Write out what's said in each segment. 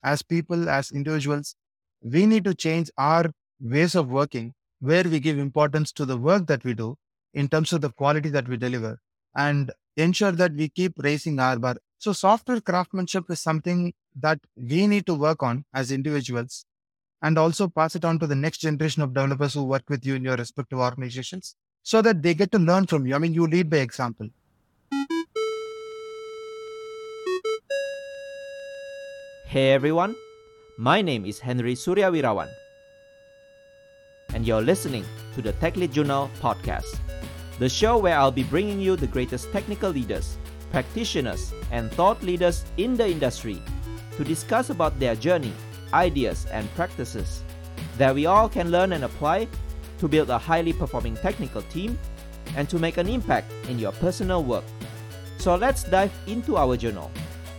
as people, as individuals, we need to change our ways of working where we give importance to the work that we do in terms of the quality that we deliver and ensure that we keep raising our bar. So, software craftsmanship is something that we need to work on as individuals and also pass it on to the next generation of developers who work with you in your respective organizations so that they get to learn from you. I mean, you lead by example. Hey everyone, my name is Henry Suryawirawan, and you're listening to the Tech Lead Journal podcast, the show where I'll be bringing you the greatest technical leaders, practitioners, and thought leaders in the industry to discuss about their journey, ideas, and practices that we all can learn and apply to build a highly performing technical team and to make an impact in your personal work. So let's dive into our journal.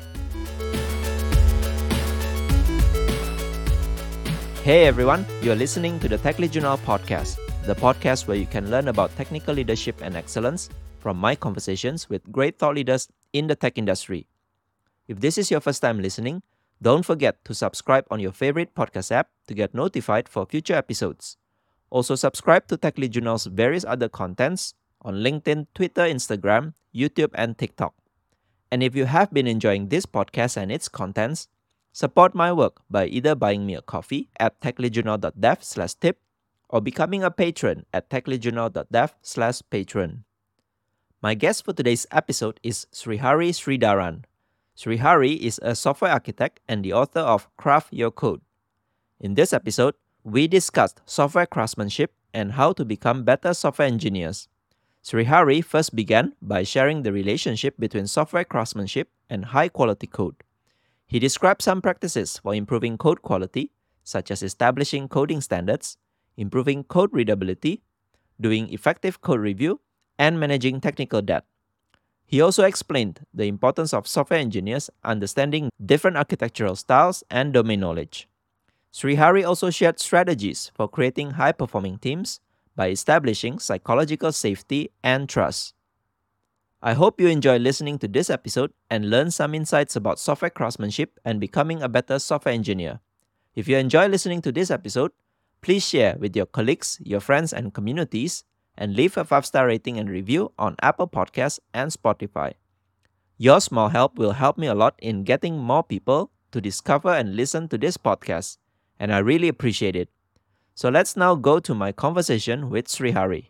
Hey everyone, you're listening to the Tech Lead Journal podcast, the podcast where you can learn about technical leadership and excellence from my conversations with great thought leaders in the tech industry. If this is your first time listening, don't forget to subscribe on your favorite podcast app to get notified for future episodes. Also subscribe to Tech Lead Journal's various other contents on LinkedIn, Twitter, Instagram, YouTube, and TikTok. And if you have been enjoying this podcast and its contents, support my work by either buying me a coffee at techleadjournal.dev/tip or becoming a patron at techleadjournal.dev/patron. My guest for today's episode is Srihari Sridharan. Srihari is a software architect and the author of Craft Your Code. In this episode, we discussed software craftsmanship and how to become better software engineers. Srihari first began by sharing the relationship between software craftsmanship and high-quality code. He described some practices for improving code quality, such as establishing coding standards, improving code readability, doing effective code review, and managing technical debt. He also explained the importance of software engineers understanding different architectural styles and domain knowledge. Srihari also shared strategies for creating high-performing teams by establishing psychological safety and trust. I hope you enjoy listening to this episode and learn some insights about software craftsmanship and becoming a better software engineer. If you enjoy listening to this episode, please share with your colleagues, your friends, and communities, and leave a 5-star rating and review on Apple Podcasts and Spotify. Your small help will help me a lot in getting more people to discover and listen to this podcast, and I really appreciate it. So let's now go to my conversation with Srihari.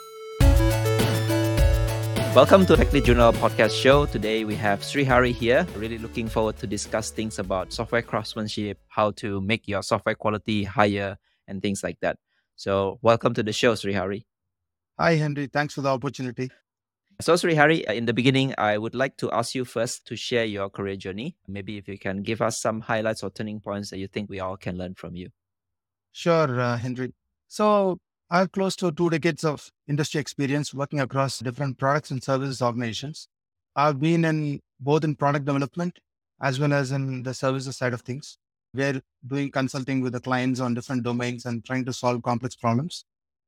Welcome to Tech Lead Journal podcast show. Today we have Srihari here. Really looking forward to discuss things about software craftsmanship, how to make your software quality higher, and things like that. So welcome to the show, Srihari. Hi, Henry. Thanks for the opportunity. So Srihari, in the beginning, I would like to ask you first to share your career journey. Maybe if you can give us some highlights or turning points that you think we all can learn from you. Sure, Henry. So, I have close to 2 decades of industry experience working across different products and services organizations. I've been in both in product development as well as in the services side of things. We're doing consulting with the clients on different domains and trying to solve complex problems.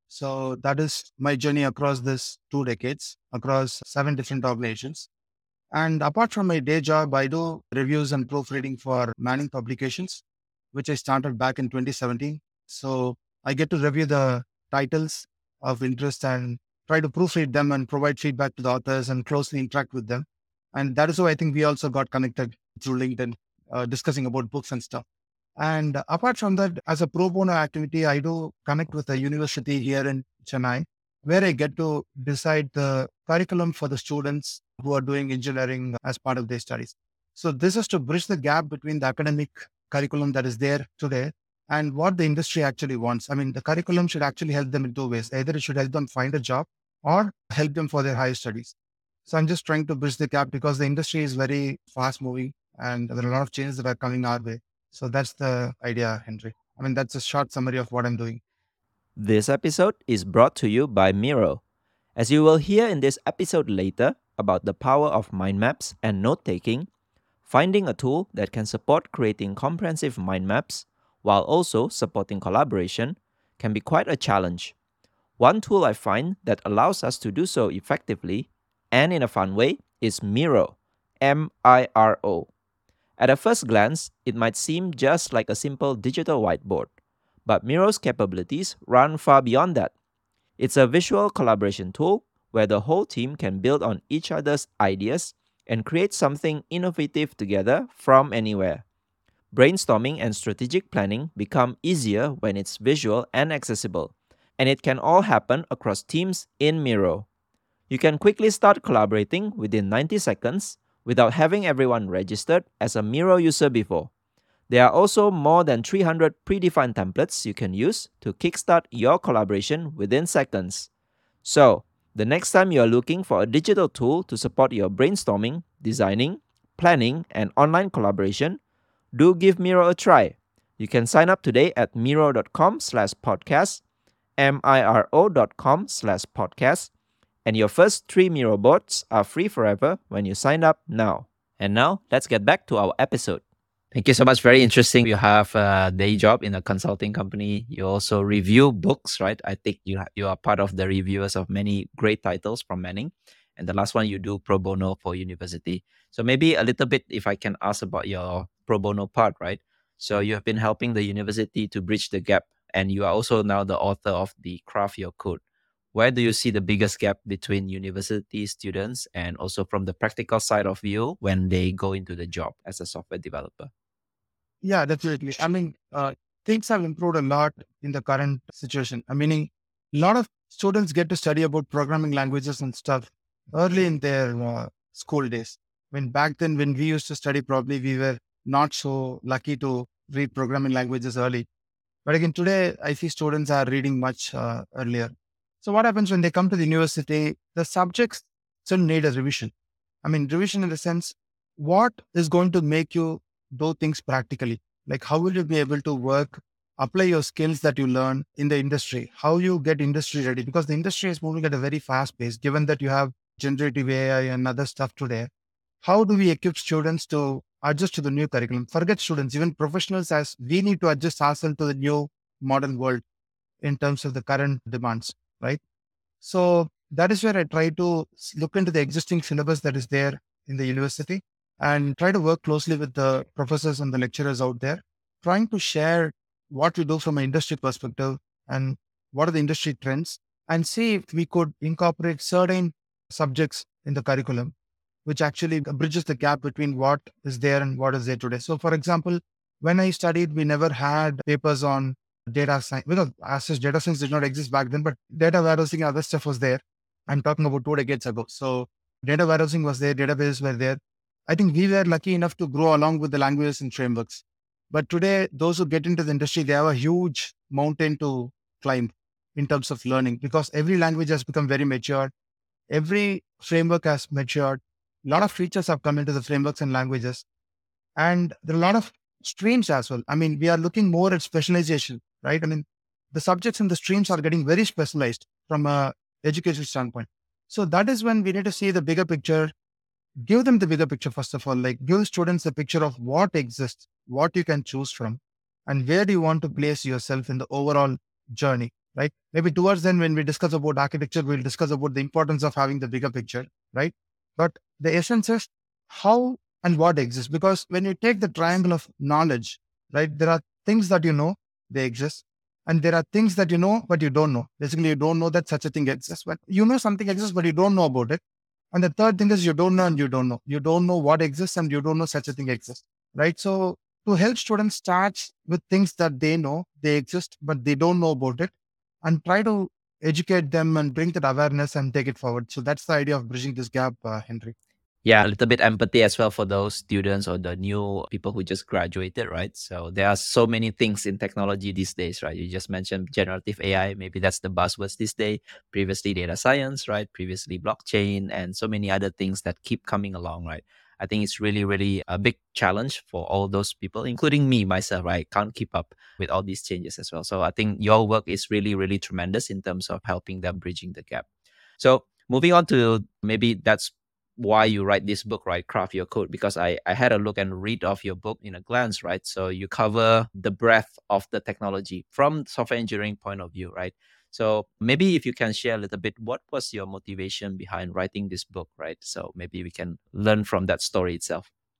So that is my journey across this 2 decades, across 7 different organizations. And apart from my day job, I do reviews and proofreading for Manning Publications, which I started back in 2017. So I get to review the titles of interest and try to proofread them and provide feedback to the authors and closely interact with them. And that is how I think we also got connected through LinkedIn, discussing about books and stuff. And apart from that, as a pro bono activity, I do connect with a university here in Chennai, where I get to decide the curriculum for the students who are doing engineering as part of their studies. So this is to bridge the gap between the academic curriculum that is there today and what the industry actually wants. I mean, the curriculum should actually help them in 2 ways. Either it should help them find a job or help them for their higher studies. So I'm just trying to bridge the gap because the industry is very fast moving and there are a lot of changes that are coming our way. So that's the idea, Henry. I mean, that's a short summary of what I'm doing. This episode is brought to you by Miro. As you will hear in this episode later about the power of mind maps and note taking, finding a tool that can support creating comprehensive mind maps while also supporting collaboration can be quite a challenge. One tool I find that allows us to do so effectively and in a fun way is Miro, Miro. At a first glance, it might seem just like a simple digital whiteboard, but Miro's capabilities run far beyond that. It's a visual collaboration tool where the whole team can build on each other's ideas and create something innovative together from anywhere. Brainstorming and strategic planning become easier when it's visual and accessible, and it can all happen across teams in Miro. You can quickly start collaborating within 90 seconds without having everyone registered as a Miro user before. There are also more than 300 predefined templates you can use to kickstart your collaboration within seconds. So, the next time you are looking for a digital tool to support your brainstorming, designing, planning, and online collaboration, do give Miro a try. You can sign up today at miro.com/podcast, miro.com/podcast, and your first 3 Miro boards are free forever when you sign up now. And now, let's get back to our episode. Thank you so much. Very interesting. You have a day job in a consulting company. You also review books, right? I think you are part of the reviewers of many great titles from Manning. And the last one you do pro bono for university. So maybe a little bit, if I can ask about your pro bono part, right? So you have been helping the university to bridge the gap, and you are also now the author of the Craft Your Code. Where do you see the biggest gap between university students and also from the practical side of view when they go into the job as a software developer? Yeah, definitely. I mean, things have improved a lot in the current situation. I mean, a lot of students get to study about programming languages and stuff early in their school days. When back then, when we used to study, probably we were not so lucky to read programming languages early. But again, today I see students are reading much earlier. So what happens when they come to the university? The subjects still need a revision. I mean, revision in the sense, what is going to make you do things practically? Like, how will you be able to work, apply your skills that you learn in the industry? How you get industry ready? Because the industry is moving at a very fast pace, given that you have generative AI and other stuff today. How do we equip students to adjust to the new curriculum? Forget students, even professionals, as we need to adjust ourselves to the new modern world in terms of the current demands, right? So that is where I try to look into the existing syllabus that is there in the university and try to work closely with the professors and the lecturers out there, trying to share what we do from an industry perspective and what are the industry trends, and see if we could incorporate certain subjects in the curriculum, which actually bridges the gap between what is there and what is there today. So, for example, when I studied, we never had papers on data science, because as such, data science did not exist back then, but data warehousing and other stuff was there. I'm talking about 2 decades ago. So data warehousing was there, databases were there. I think we were lucky enough to grow along with the languages and frameworks. But today, those who get into the industry, they have a huge mountain to climb in terms of learning, because every language has become very mature. Every framework has matured. A lot of features have come into the frameworks and languages. And there are a lot of streams as well. I mean, we are looking more at specialization, right? I mean, the subjects in the streams are getting very specialized from a education standpoint. So that is when we need to see the bigger picture, give them the bigger picture, first of all, like give students the picture of what exists, what you can choose from, and where do you want to place yourself in the overall journey, right? Maybe towards then, when we discuss about architecture, we'll discuss about the importance of having the bigger picture, right? But the essence is how and what exists. Because when you take the triangle of knowledge, right, there are things that you know, they exist. And there are things that you know, but you don't know. Basically, you don't know that such a thing exists. But you know something exists, but you don't know about it. And the third thing is you don't know and you don't know. You don't know what exists and you don't know such a thing exists, right? So to help students start with things that they know they exist, but they don't know about it, and try to educate them and bring that awareness and take it forward. So that's the idea of bridging this gap, Henry. Yeah, a little bit empathy as well for those students or the new people who just graduated, right? So there are so many things in technology these days, right? You just mentioned generative AI, maybe that's the buzzwords this day. Previously data science, right? Previously blockchain and so many other things that keep coming along, right? I think it's really, really a big challenge for all those people, including me myself. I can't keep up with all these changes as well. So I think your work is really, really tremendous in terms of helping them bridging the gap. So moving on to maybe that's why you write this book, right? Craft Your Code, because I had a look and read of your book in a glance, right? So you cover the breadth of the technology from software engineering point of view, right? So maybe if you can share a little bit, what was your motivation behind writing this book, right? So maybe we can learn from that story itself.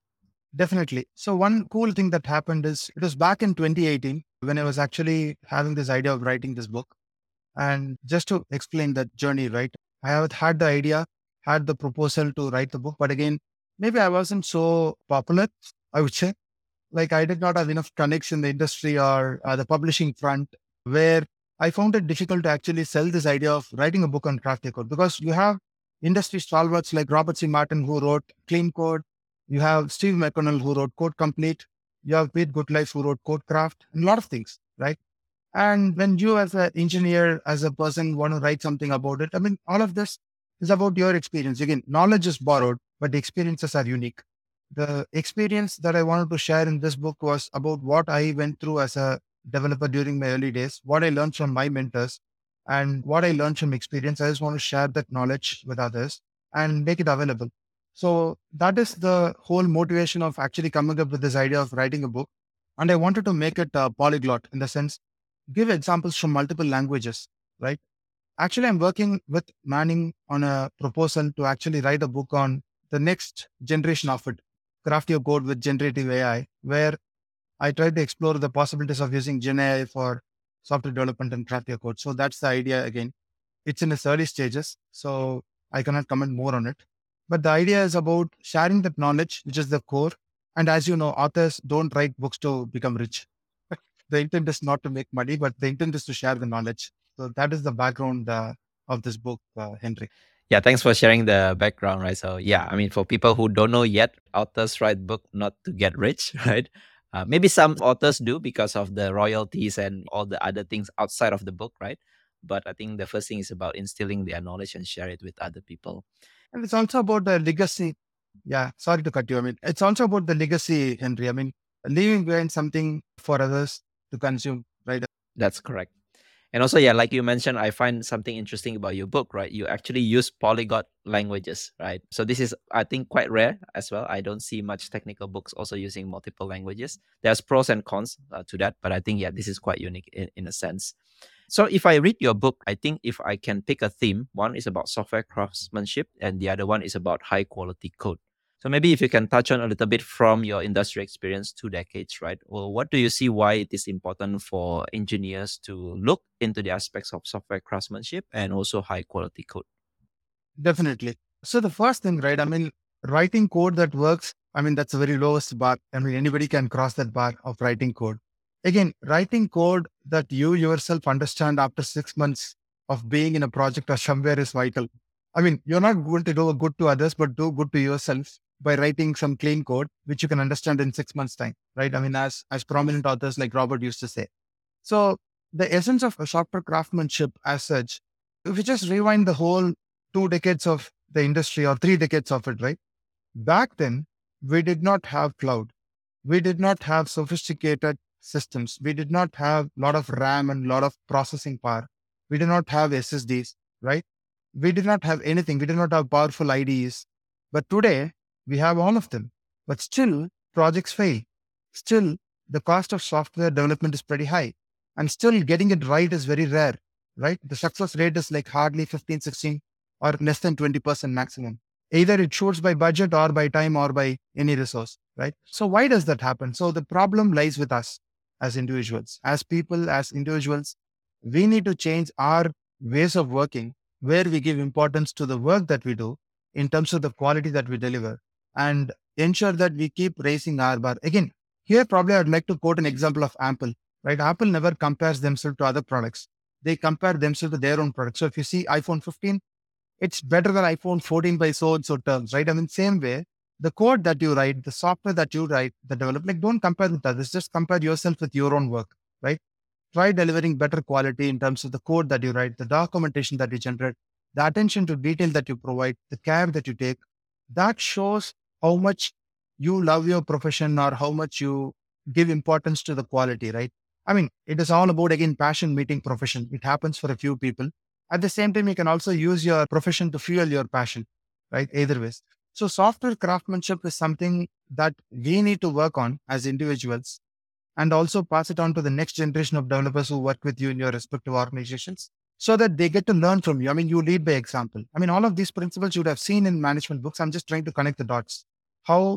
Definitely. So one cool thing that happened is it was back in 2018 when I was actually having this idea of writing this book. And just to explain that journey, right? I have had the idea, had the proposal to write the book, but again, maybe I wasn't so popular, I would say. Like I did not have enough connects in the industry or the publishing front where I found it difficult to actually sell this idea of writing a book on craft code because you have industry stalwarts like Robert C. Martin who wrote Clean Code. You have Steve McConnell who wrote Code Complete. You have Pete Goodlife who wrote Code Craft and a lot of things, right? And when you as an engineer, as a person want to write something about it, I mean, all of this is about your experience. Again, knowledge is borrowed, but the experiences are unique. The experience that I wanted to share in this book was about what I went through as a developer during my early days, what I learned from my mentors, and what I learned from experience. I just want to share that knowledge with others and make it available. So that is the whole motivation of actually coming up with this idea of writing a book. And I wanted to make it polyglot in the sense give examples from multiple languages, right? Actually, I'm working with Manning on a proposal to actually write a book on the next generation of it, craft your code with generative AI, where I try to explore the possibilities of using Gen AI for software development and craft your code. So that's the idea again. It's in its early stages, so I cannot comment more on it. But the idea is about sharing that knowledge, which is the core. And as you know, authors don't write books to become rich. The intent is not to make money, but the intent is to share the knowledge. So that is the background of this book, Henry. Yeah, thanks for sharing the background, right? So yeah, I mean, for people who don't know yet, authors write book not to get rich, right? Maybe some authors do because of the royalties and all the other things outside of the book, right? But I think the first thing is about instilling their knowledge and share it with other people. And it's also about the legacy. Yeah, sorry to cut you. I mean, it's also about the legacy, Henry. I mean, leaving behind something for others to consume, right? That's correct. And also, yeah, like you mentioned, I find something interesting about your book, right? You actually use polyglot languages, right? So this is, I think, quite rare as well. I don't see much technical books also using multiple languages. There's pros and cons to that, but I think, yeah, this is quite unique in a sense. So if I read your book, I think if I can pick a theme, one is about software craftsmanship and the other one is about high quality code. So maybe if you can touch on a little bit from your industry experience, 2 decades, right? Well, what do you see why it is important for engineers to look into the aspects of software craftsmanship and also high quality code? Definitely. So the first thing, right? I mean, writing code that works. I mean, that's the very lowest bar. I mean, anybody can cross that bar of writing code. Again, writing code that you yourself understand after 6 months of being in a project or somewhere is vital. I mean, you're not going to do good to others, but do good to yourself by writing some clean code, which you can understand in 6 months' time, right? I mean, as prominent authors like Robert used to say. So the essence of a software craftsmanship as such, if you just rewind the whole 2 decades of the industry or 3 decades of it, right? Back then, we did not have cloud. We did not have sophisticated systems. We did not have a lot of RAM and a lot of processing power. We did not have SSDs, right? We did not have anything. We did not have powerful IDEs. But today, we have all of them. But still, projects fail. Still, the cost of software development is pretty high. And still, getting it right is very rare, right? The success rate is like hardly 15, 16, or less than 20% maximum. Either it shoots by budget or by time or by any resource, right? So why does that happen? So the problem lies with us as individuals, as people, as individuals. We need to change our ways of working where we give importance to the work that we do in terms of the quality that we deliver and ensure that we keep raising our bar. Again, here probably I'd like to quote an example of Apple, right? Apple never compares themselves to other products. They compare themselves to their own products. So if you see iPhone 15, it's better than iPhone 14 by so and so terms, right? I mean, same way, the code that you write, the software that you write, the develop, like don't compare with others. Just compare yourself with your own work, right? Try delivering better quality in terms of the code that you write, the documentation that you generate, the attention to detail that you provide, the care that you take. That shows how much you love your profession or how much you give importance to the quality, right? I mean, it is all about, again, passion meeting profession. It happens for a few people. At the same time, you can also use your profession to fuel your passion, right? Either ways. So software craftsmanship is something that we need to work on as individuals and also pass it on to the next generation of developers who work with you in your respective organizations so that they get to learn from you. I mean, you lead by example. I mean, all of these principles you would have seen in management books. I'm just trying to connect the dots. How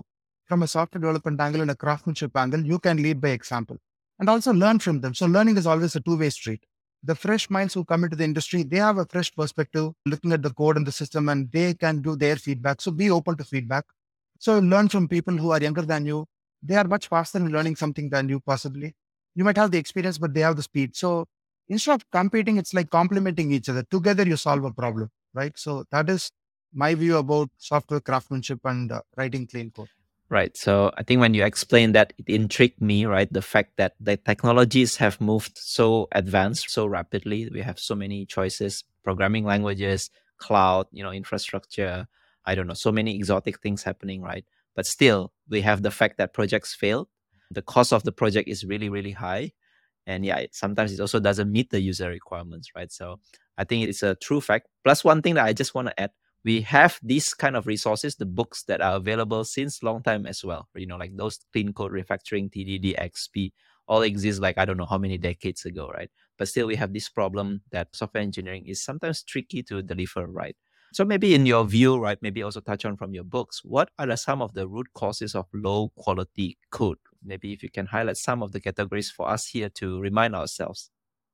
from a software development angle and a craftsmanship angle, you can lead by example and also learn from them. So learning is always a two-way street. The fresh minds who come into the industry, they have a fresh perspective looking at the code and the system, and they can do their feedback. So be open to feedback. So learn from people who are younger than you. They are much faster in learning something than you possibly. You might have the experience, but they have the speed. So instead of competing, it's like complementing each other. Together, you solve a problem, right? So that is my view about software craftsmanship and writing clean code. Right. So I think when you explain that, it intrigued me, right? The fact that the technologies have moved so advanced so rapidly. We have so many choices, programming languages, cloud, infrastructure. I don't know, so many exotic things happening, right? But still, we have the fact that projects fail. The cost of the project is really, really high. And yeah, sometimes it also doesn't meet the user requirements, right? So I think it's a true fact. Plus, one thing that I just want to add, we have these kind of resources, the books that are available since long time as well. Like those clean code refactoring, TDD, XP, all exist like I don't know how many decades ago, right? But still, we have this problem that software engineering is sometimes tricky to deliver, right? So maybe in your view, right, maybe also touch on from your books, what are some of the root causes of low quality code? Maybe if you can highlight some of the categories for us here to remind ourselves.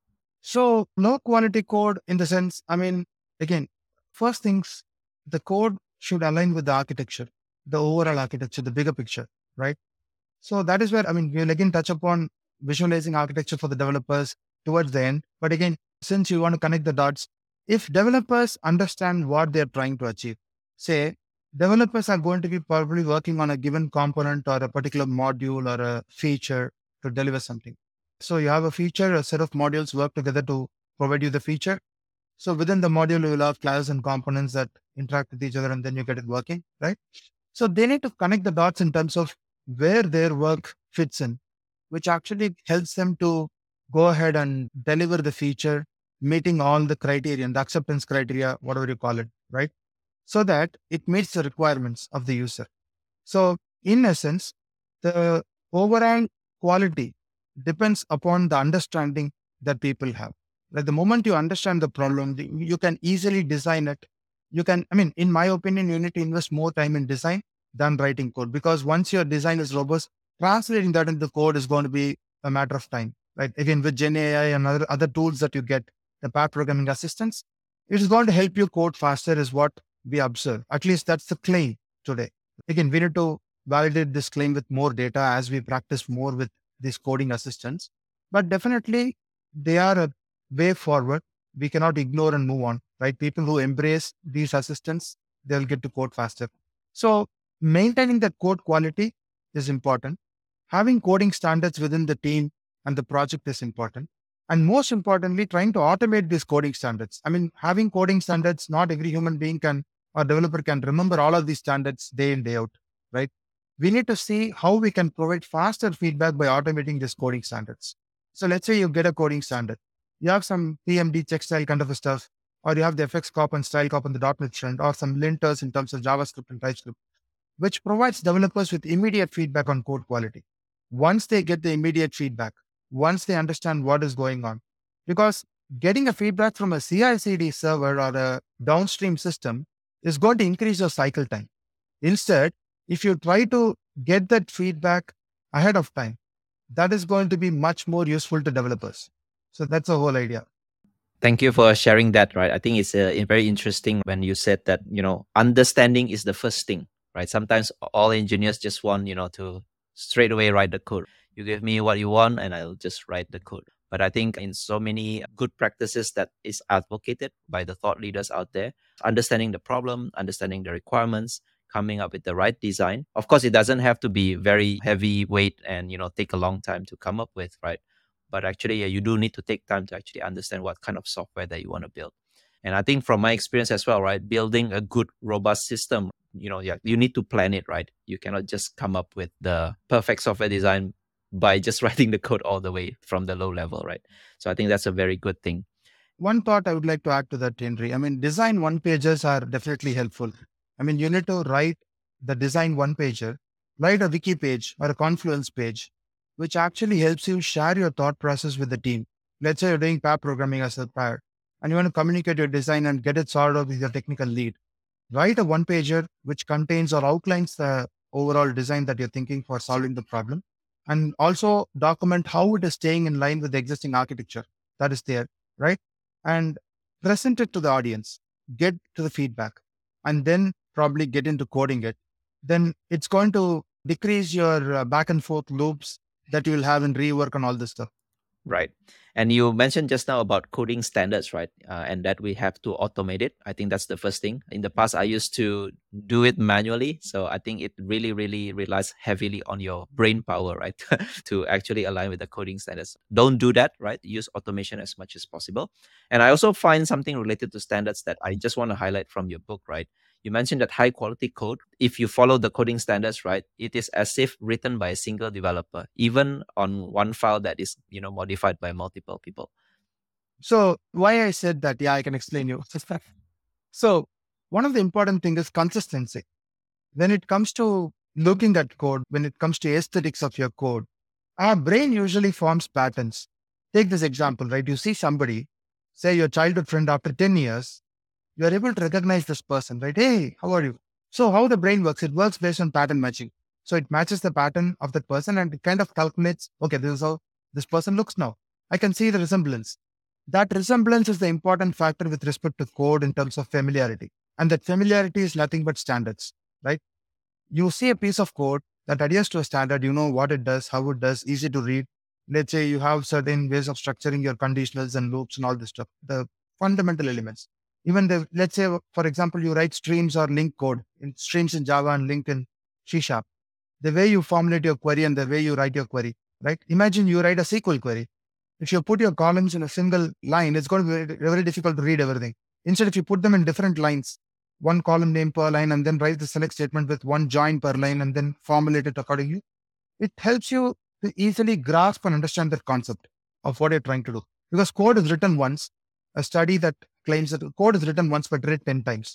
So low quality code in the sense, I mean, again, first things, the code should align with the architecture, the overall architecture, the bigger picture, right? So that is where, I mean, we'll again touch upon visualizing architecture for the developers towards the end. But again, since you want to connect the dots, if developers understand what they're trying to achieve, say developers are going to be probably working on a given component or a particular module or a feature to deliver something. So you have a feature, a set of modules work together to provide you the feature. So within the module, you will have classes and components that interact with each other and then you get it working, right? So they need to connect the dots in terms of where their work fits in, which actually helps them to go ahead and deliver the feature, meeting all the criterion, the acceptance criteria, whatever you call it, right? So that it meets the requirements of the user. So in essence, the overall quality depends upon the understanding that people have. Like the moment you understand the problem, you can easily design it. You can, I mean, in my opinion, you need to invest more time in design than writing code because once your design is robust, translating that into code is going to be a matter of time. Right? Again, with Gen AI and other tools that you get, the pair programming assistants, it is going to help you code faster, is what we observe. At least that's the claim today. Again, we need to validate this claim with more data as we practice more with these coding assistants. But definitely, they are a way forward. We cannot ignore and move on, right? People who embrace these assistants, they'll get to code faster. So, maintaining that code quality is important. Having coding standards within the team and the project is important. And most importantly, trying to automate these coding standards. I mean, having coding standards, not every human being can or developer can remember all of these standards day in, day out, right? We need to see how we can provide faster feedback by automating these coding standards. So let's say you get a coding standard. You have some PMD check style kind of a stuff, or you have the FX cop and style cop on the .NET front, or some linters in terms of JavaScript and TypeScript, which provides developers with immediate feedback on code quality. Once they get the immediate feedback, once they understand what is going on, because getting a feedback from a CI/CD server or a downstream system is going to increase your cycle time. Instead, if you try to get that feedback ahead of time, that is going to be much more useful to developers. So that's the whole idea. Thank you for sharing that, right? I think it's very interesting when you said that, understanding is the first thing, right? Sometimes all engineers just want, to straight away write the code. You give me what you want and I'll just write the code. But I think in so many good practices that is advocated by the thought leaders out there, understanding the problem, understanding the requirements, coming up with the right design. Of course, it doesn't have to be very heavy weight and, take a long time to come up with, right? But actually, yeah, you do need to take time to actually understand what kind of software that you want to build. And I think from my experience as well, right, building a good, robust system, yeah, you need to plan it, right? You cannot just come up with the perfect software design by just writing the code all the way from the low level, right? So I think that's a very good thing. One thought I would like to add to that, Henry. I mean, design one pages are definitely helpful. I mean, you need to write the design one pager, write a wiki page or a Confluence page, which actually helps you share your thought process with the team. Let's say you're doing pair programming as a pair and you want to communicate your design and get it sorted out with your technical lead. Write a one pager which contains or outlines the overall design that you're thinking for solving the problem. And also document how it is staying in line with the existing architecture that is there, right? And present it to the audience, get to the feedback, and then probably get into coding it. Then it's going to decrease your back and forth loops that you will have in rework and all this stuff. Right. And you mentioned just now about coding standards, right? And that we have to automate it. I think that's the first thing. In the past, I used to do it manually. So I think it really, really relies heavily on your brain power, right? To actually align with the coding standards. Don't do that, right? Use automation as much as possible. And I also find something related to standards that I just want to highlight from your book, right? You mentioned that high quality code, if you follow the coding standards, right, it is as if written by a single developer, even on one file that is, modified by multiple people. So why I said that, yeah, I can explain you. So one of the important thing is consistency. When it comes to looking at code, when it comes to aesthetics of your code, our brain usually forms patterns. Take this example, right? You see somebody, say your childhood friend after 10 years, you are able to recognize this person, right? Hey, how are you? So how the brain works, it works based on pattern matching. So it matches the pattern of that person and it kind of calculates, okay, this is how this person looks now. I can see the resemblance. That resemblance is the important factor with respect to code in terms of familiarity. And that familiarity is nothing but standards, right? You see a piece of code that adheres to a standard, you know what it does, how it does, easy to read. Let's say you have certain ways of structuring your conditionals and loops and all this stuff, the fundamental elements. Even let's say, for example, you write streams or link code in streams in Java and link in C Sharp. The way you formulate your query and the way you write your query, right? Imagine you write a SQL query. If you put your columns in a single line, it's going to be very, very difficult to read everything. Instead, if you put them in different lines, one column name per line, and then write the select statement with one join per line and then formulate it accordingly, it helps you to easily grasp and understand the concept of what you're trying to do. Because code is written once, a study that claims that code is written once but read 10 times.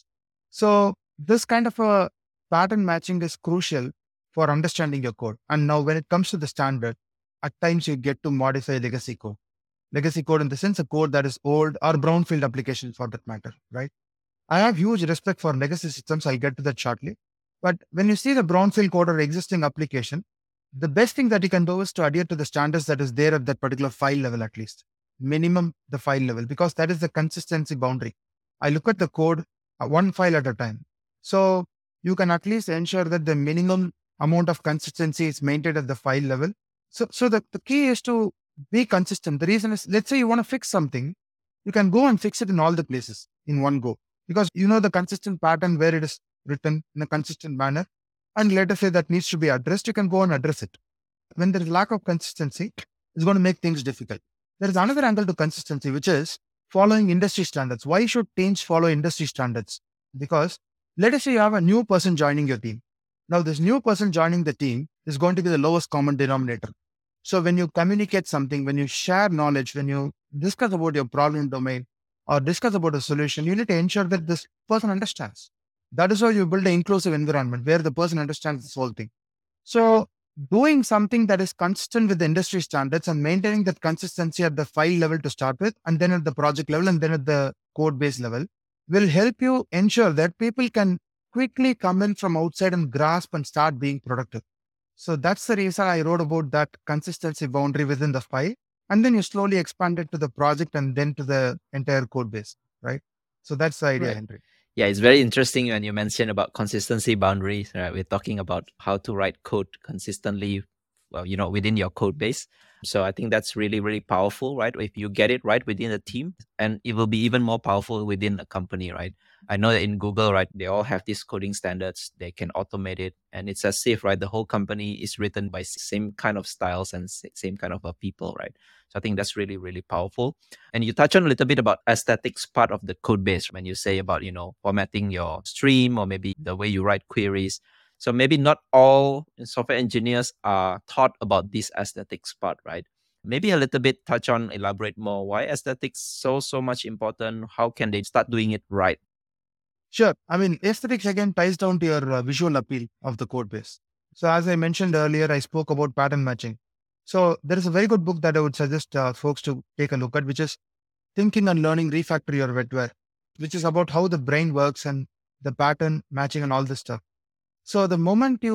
So this kind of a pattern matching is crucial for understanding your code. And now when it comes to the standard, at times you get to modify legacy code. Legacy code in the sense a code that is old or brownfield application for that matter, right? I have huge respect for legacy systems. I'll get to that shortly. But when you see the brownfield code or existing application, the best thing that you can do is to adhere to the standards that is there at that particular file level, at least minimum the file level, because that is the consistency boundary. I look at the code one file at a time. So you can at least ensure that the minimum amount of consistency is maintained at the file level. So the key is to be consistent. The reason is, let's say you want to fix something, you can go and fix it in all the places in one go because you know the consistent pattern where it is written in a consistent manner. And let us say that needs to be addressed, you can go and address it. When there is lack of consistency, it's going to make things difficult. There is another angle to consistency, which is following industry standards. Why should teams follow industry standards? Because let us say you have a new person joining your team. Now, this new person joining the team is going to be the lowest common denominator. So when you communicate something, when you share knowledge, when you discuss about your problem domain or discuss about a solution, you need to ensure that this person understands. That is how you build an inclusive environment where the person understands this whole thing. So doing something that is consistent with the industry standards and maintaining that consistency at the file level to start with, and then at the project level, and then at the code base level will help you ensure that people can quickly come in from outside and grasp and start being productive. So that's the reason I wrote about that consistency boundary within the file. And then you slowly expand it to the project and then to the entire code base, right? So that's the idea, Right. Henry. Yeah, it's very interesting when you mention about consistency boundaries. Right? We're talking about how to write code consistently, well, within your code base. So I think that's really, really powerful, right? If you get it right within a team, and it will be even more powerful within a company, right? I know that in Google, right, they all have these coding standards. They can automate it, and it's as if, right, the whole company is written by same kind of styles and same kind of people, right? So I think that's really, really powerful. And you touch on a little bit about aesthetics part of the code base when you say about, formatting your stream or maybe the way you write queries. So maybe not all software engineers are taught about this aesthetics part, right? Maybe a little bit touch on, elaborate more why aesthetics so much important. How can they start doing it right? Sure. I mean, aesthetics again ties down to your visual appeal of the code base. So as I mentioned earlier, I spoke about pattern matching. So there is a very good book that I would suggest folks to take a look at, which is Thinking and Learning Refactor Your Wetware, which is about how the brain works and the pattern matching and all this stuff. So the moment you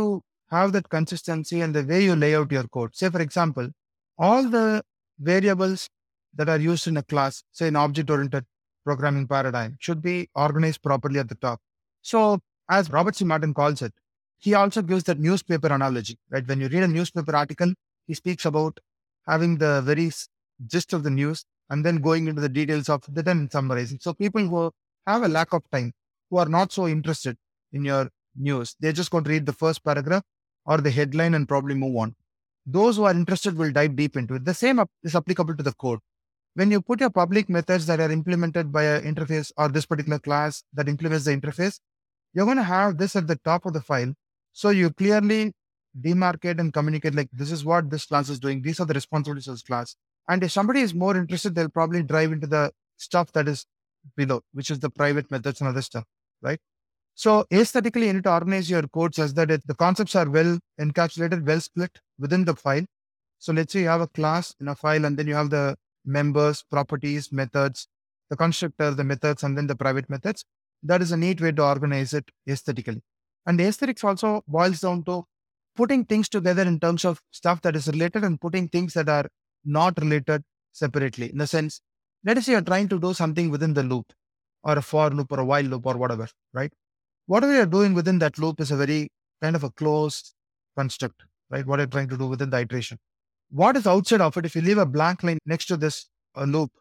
have that consistency in the way you lay out your code. Say, for example, all the variables that are used in a class, say an object-oriented programming paradigm, should be organized properly at the top. So, as Robert C. Martin calls it, he also gives that newspaper analogy, right? When you read a newspaper article, he speaks about having the very gist of the news and then going into the details of the then summarizing. So, people who have a lack of time, who are not so interested in your news, they're just going to read the first paragraph or the headline and probably move on. Those who are interested will dive deep into it. The same is applicable to the code. When you put your public methods that are implemented by an interface or this particular class that implements the interface, you're going to have this at the top of the file. So you clearly demarcate and communicate like this is what this class is doing. These are the responsibilities of this class. And if somebody is more interested, they'll probably drive into the stuff that is below, which is the private methods and other stuff, right? So aesthetically, you need to organize your code such that the concepts are well encapsulated, well split within the file. So let's say you have a class in a file and then you have the members, properties, methods, the constructor, the methods, and then the private methods. That is a neat way to organize it aesthetically. And aesthetics also boils down to putting things together in terms of stuff that is related and putting things that are not related separately. In the sense, let us say you're trying to do something within the loop or a for loop or a while loop or whatever, right? Whatever you're doing within that loop is a very kind of a closed construct, right? What you're trying to do within the iteration. What is outside of it, if you leave a blank line next to this loop,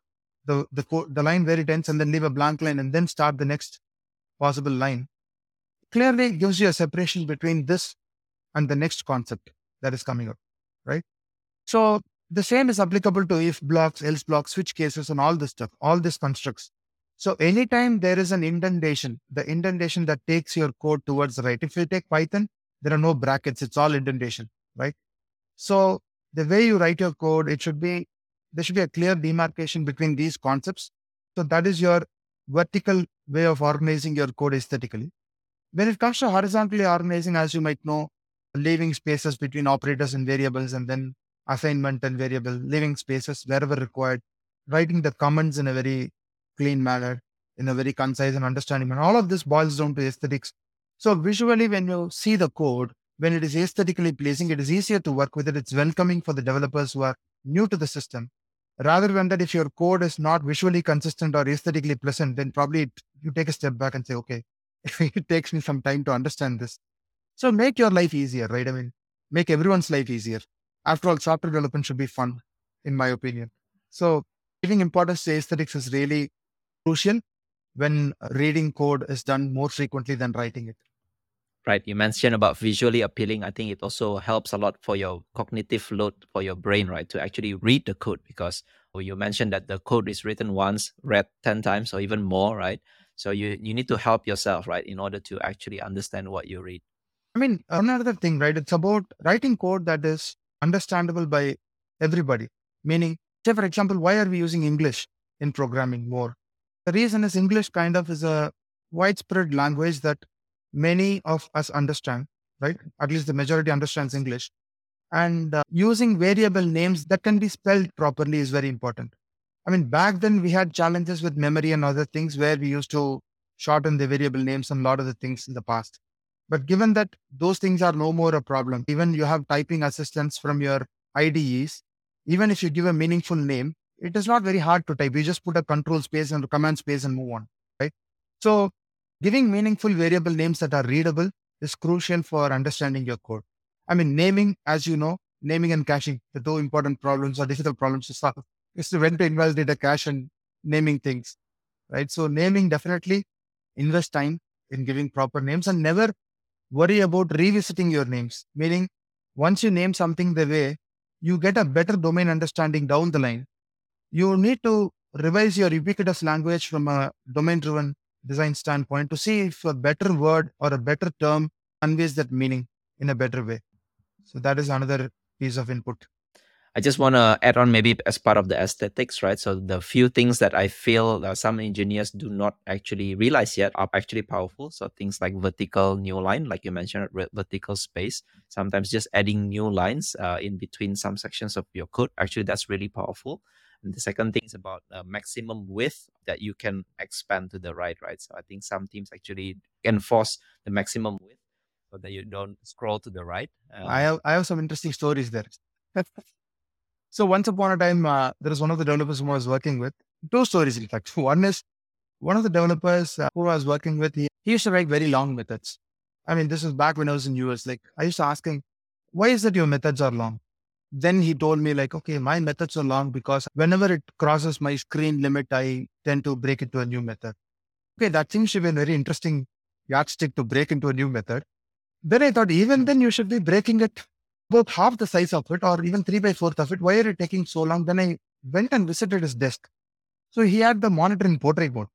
the line where it ends, and then leave a blank line and then start the next possible line, clearly gives you a separation between this and the next concept that is coming up, right? So the same is applicable to if blocks, else blocks, switch cases, and all this stuff, all these constructs. So anytime there is an indentation, the indentation that takes your code towards the right. If you take Python, there are no brackets, it's all indentation, right? So the way you write your code, there should be a clear demarcation between these concepts. So that is your vertical way of organizing your code aesthetically. When it comes to horizontally organizing, as you might know, leaving spaces between operators and variables, and then assignment and variable, leaving spaces wherever required, writing the comments in a very clean manner, in a very concise and understanding manner. All of this boils down to aesthetics. So visually, when you see the code, when it is aesthetically pleasing, it is easier to work with it. It's welcoming for the developers who are new to the system. Rather than that, if your code is not visually consistent or aesthetically pleasant, then probably you take a step back and say, okay, it takes me some time to understand this. So make your life easier, right? I mean, make everyone's life easier. After all, software development should be fun, in my opinion. So giving importance to aesthetics is really crucial when reading code is done more frequently than writing it. Right. You mentioned about visually appealing. I think it also helps a lot for your cognitive load for your brain, right? To actually read the code because you mentioned that the code is written once, read 10 times or even more, right? So you need to help yourself, right, in order to actually understand what you read. I mean, another thing, right? It's about writing code that is understandable by everybody. Meaning, say, for example, why are we using English in programming more? The reason is English kind of is a widespread language that many of us understand, right? At least the majority understands English. And using variable names that can be spelled properly is very important. I mean, back then we had challenges with memory and other things where we used to shorten the variable names and a lot of the things in the past. But given that those things are no more a problem, even you have typing assistants from your IDEs, even if you give a meaningful name, it is not very hard to type. You just put a control space and a command space and move on, right? So giving meaningful variable names that are readable is crucial for understanding your code. I mean, naming, as you know, naming and caching, the two important problems or difficult problems to solve is to when to invalidate a cache and naming things, right? So naming, definitely invest time in giving proper names and never worry about revisiting your names. Meaning, once you name something the way, you get a better domain understanding down the line. You need to revise your ubiquitous language from a domain driven design standpoint to see if a better word or a better term conveys that meaning in a better way. So that is another piece of input. I just want to add on maybe as part of the aesthetics, right? So the few things that I feel some engineers do not actually realize yet are actually powerful. So things like vertical new line, like you mentioned, vertical space. Sometimes just adding new lines in between some sections of your code. Actually, that's really powerful. And the second thing is about maximum width that you can expand to the right, right? So I think some teams actually enforce the maximum width so that you don't scroll to the right. I have some interesting stories there. So once upon a time, there was one of the developers whom I was working with. Two stories, in fact. One is one of the developers who I was working with. He used to write very long methods. I mean, this was back when I was in US. Like I used to ask him, "Why is it your methods are long?" Then he told me, like, "Okay, my methods are long because whenever it crosses my screen limit, I tend to break into a new method." Okay, that seems to be a very interesting yardstick to break into a new method. Then I thought, even then you should be breaking it about half the size of it or even 3/4 of it. Why are you taking so long? Then I went and visited his desk. So he had the monitor in portrait mode,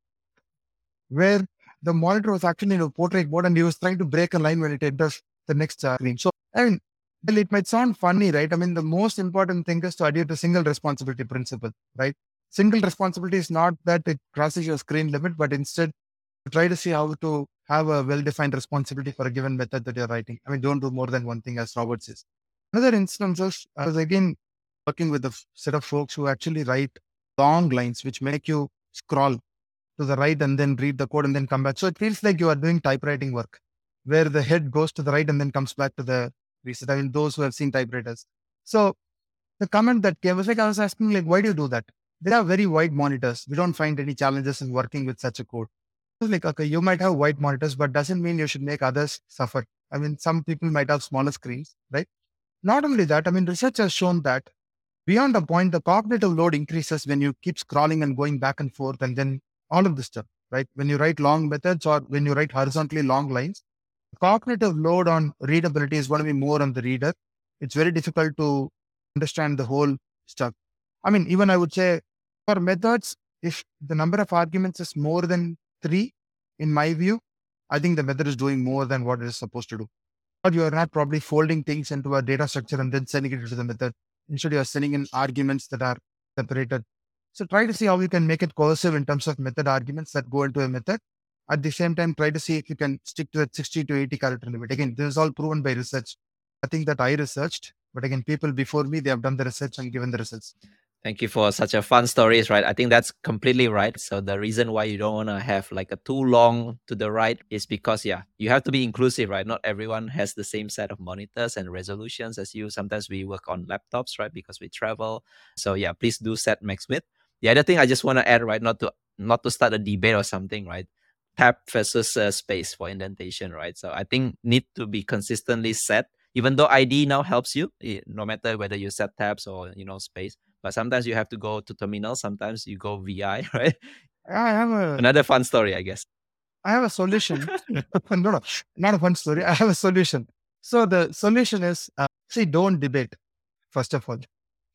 where the monitor was actually in a portrait mode and he was trying to break a line when it enters the next screen. So, I mean, well, it might sound funny, right? I mean, the most important thing is to adhere to single responsibility principle, right? Single responsibility is not that it crosses your screen limit, but instead try to see how to have a well-defined responsibility for a given method that you're writing. I mean, don't do more than one thing, as Robert says. Another instance is I was again working with a set of folks who actually write long lines, which make you scroll to the right and then read the code and then come back. So it feels like you are doing typewriting work, where the head goes to the right and then comes back to the reset. I mean, those who have seen typewriters. So the comment that came was like, I was asking, like, why do you do that? They have very wide monitors. We don't find any challenges in working with such a code. I was like, okay, you might have wide monitors, but doesn't mean you should make others suffer. I mean, some people might have smaller screens, right? Not only that, I mean, research has shown that beyond a point, the cognitive load increases when you keep scrolling and going back and forth and then all of this stuff, right? When you write long methods or when you write horizontally long lines, cognitive load on readability is going to be more on the reader. It's very difficult to understand the whole stuff. I mean, even I would say for methods, if the number of arguments is more than three, in my view, I think the method is doing more than what it is supposed to do. Or you are not probably folding things into a data structure and then sending it into the method. Instead, you are sending in arguments that are separated. So try to see how you can make it cohesive in terms of method arguments that go into a method. At the same time, try to see if you can stick to that 60 to 80 character limit. Again, this is all proven by research. I think that I researched, but again, people before me, they have done the research and given the results. Thank you for such a fun stories, right? I think that's completely right. So the reason why you don't want to have like a too long to the right is because you have to be inclusive, right? Not everyone has the same set of monitors and resolutions as you. Sometimes we work on laptops, right? Because we travel. So please do set max width. The other thing I just want to add, right? Not to start a debate or something, right? Tab versus space for indentation, right? So I think need to be consistently set. Even though ID now helps you, no matter whether you set tabs or space, but sometimes you have to go to terminal. Sometimes you go VI, right? I have Another fun story, I guess. I have a solution. No, not a fun story. I have a solution. So the solution is, see, don't debate, first of all,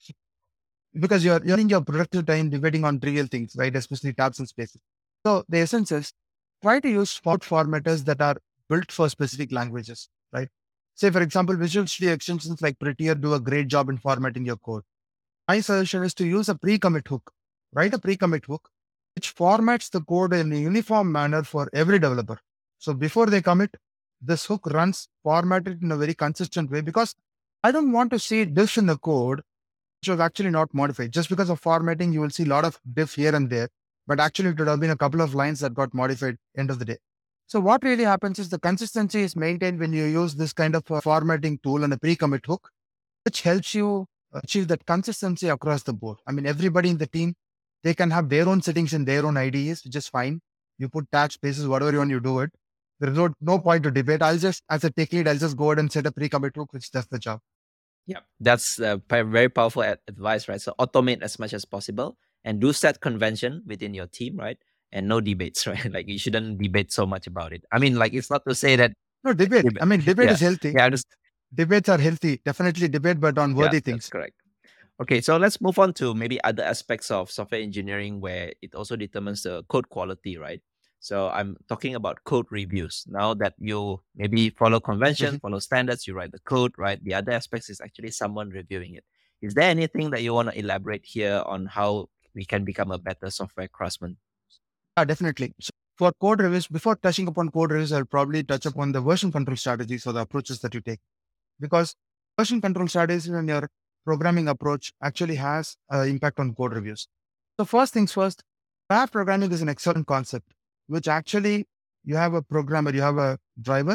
because you're in your productive time debating on trivial things, right? Especially tabs and spaces. So the essence is try to use formatters that are built for specific languages, right? Say, for example, Visual Studio extensions like Prettier do a great job in formatting your code. My suggestion is to use a pre-commit hook. Write a pre-commit hook, which formats the code in a uniform manner for every developer. So before they commit, this hook runs formatted in a very consistent way because I don't want to see diff in the code which was actually not modified. Just because of formatting, you will see a lot of diff here and there, but actually it would have been a couple of lines that got modified end of the day. So what really happens is the consistency is maintained when you use this kind of a formatting tool and a pre-commit hook, which helps you achieve that consistency across the board. I mean, everybody in the team, they can have their own settings and their own IDEs, which is fine. You put tag spaces, whatever you want, you do it. There is no point to debate. I'll just, as a tech lead, I'll just go ahead and set a pre-commit hook, which does the job. Yeah, that's very powerful advice, right? So automate as much as possible and do set convention within your team, right? And no debates, right? Like you shouldn't debate so much about it. I mean, like it's not to say that No, debate. I mean, debate yeah, is healthy. yeah, just Debates are healthy. Definitely debate, but on worthy that's things. correct. Okay, so let's move on to maybe other aspects of software engineering where it also determines the code quality, right? So I'm talking about code reviews. Now that you maybe follow convention, follow standards, you write the code, right? The other aspects is actually someone reviewing it. Is there anything that you want to elaborate here on how we can become a better software craftsman? Definitely. So for code reviews, before touching upon code reviews, I'll probably touch upon the version control strategies or the approaches that you take. Because version control strategies in your programming approach actually has impact on code reviews. So first things first, pair programming is an excellent concept, which actually you have a programmer, you have a driver,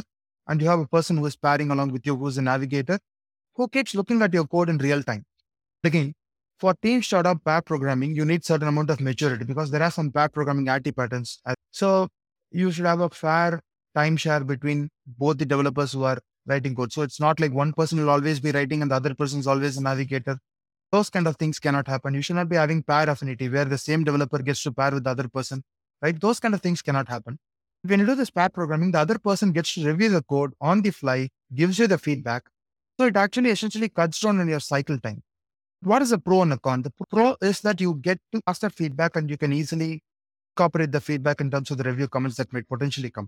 and you have a person who is pairing along with you, who's a navigator, who keeps looking at your code in real time. Again, for teams to adopt pair programming, you need certain amount of maturity because there are some pair programming anti-patterns. So you should have a fair time share between both the developers who are writing code. So it's not like one person will always be writing and the other person is always a navigator. Those kind of things cannot happen. You should not be having pair affinity where the same developer gets to pair with the other person, right? Those kind of things cannot happen. When you do this pair programming, the other person gets to review the code on the fly, gives you the feedback. So it actually essentially cuts down on your cycle time. What is a pro and a con? The pro is that you get to ask that feedback and you can easily incorporate the feedback in terms of the review comments that might potentially come.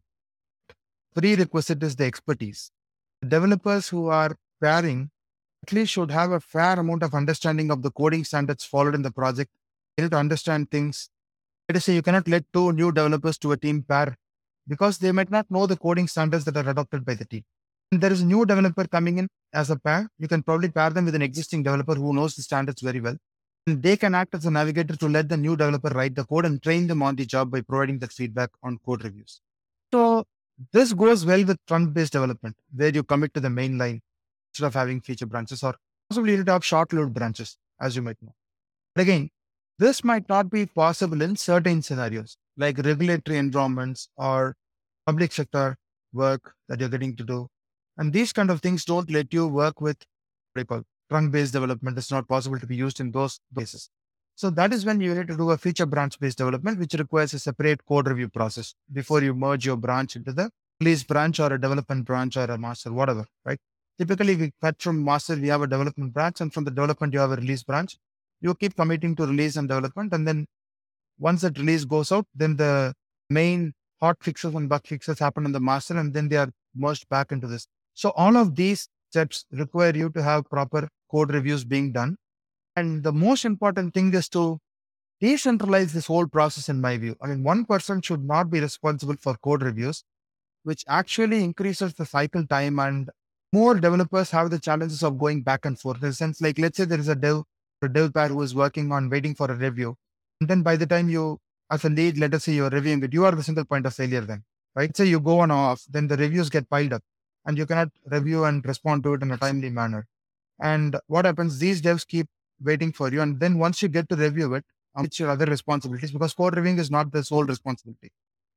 Prerequisite is the expertise. Developers who are pairing at least should have a fair amount of understanding of the coding standards followed in the project. They need to understand things. Let us say you cannot let two new developers to a team pair because they might not know the coding standards that are adopted by the team. If there is a new developer coming in as a pair, you can probably pair them with an existing developer who knows the standards very well. And they can act as a navigator to let the new developer write the code and train them on the job by providing that feedback on code reviews. So this goes well with trunk-based development, where you commit to the main line instead of having feature branches, or possibly you need to have short-lived branches, as you might know. But again, this might not be possible in certain scenarios, like regulatory environments or public sector work that you're getting to do. And these kind of things don't let you work with what they call trunk-based development. It's not possible to be used in those cases. So that is when you need to do a feature branch-based development, which requires a separate code review process before you merge your branch into the release branch or a development branch or a master, whatever, right? Typically, we cut from master, we have a development branch, and from the development, you have a release branch. You keep committing to release and development, and then once that release goes out, then the main hot fixes and bug fixes happen on the master, and then they are merged back into this. So all of these steps require you to have proper code reviews being done. And the most important thing is to decentralize this whole process, in my view. I mean, one person should not be responsible for code reviews, which actually increases the cycle time, and more developers have the challenges of going back and forth. In a sense, like let's say there is a dev pair who is working on waiting for a review. And then by the time you, as a lead, let us say you're reviewing it, you are the single point of failure then, right? Say you go on off, then the reviews get piled up and you cannot review and respond to it in a timely manner. And what happens? These devs keep waiting for you. And then once you get to review it, it's your other responsibilities because code reviewing is not the sole responsibility.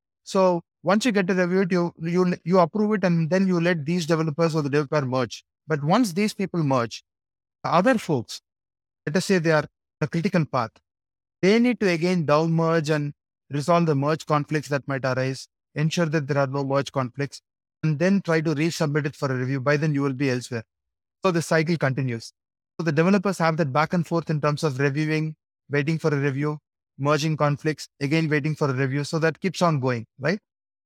So once you get to review it, you approve it, and then you let these developers or the dev pair merge. But once these people merge, the other folks, let us say they are the critical path, they need to again down merge and resolve the merge conflicts that might arise, ensure that there are no merge conflicts, and then try to resubmit it for a review. By then you will be elsewhere. So the cycle continues. So the developers have that back and forth in terms of reviewing, waiting for a review, merging conflicts, again waiting for a review. So that keeps on going, right?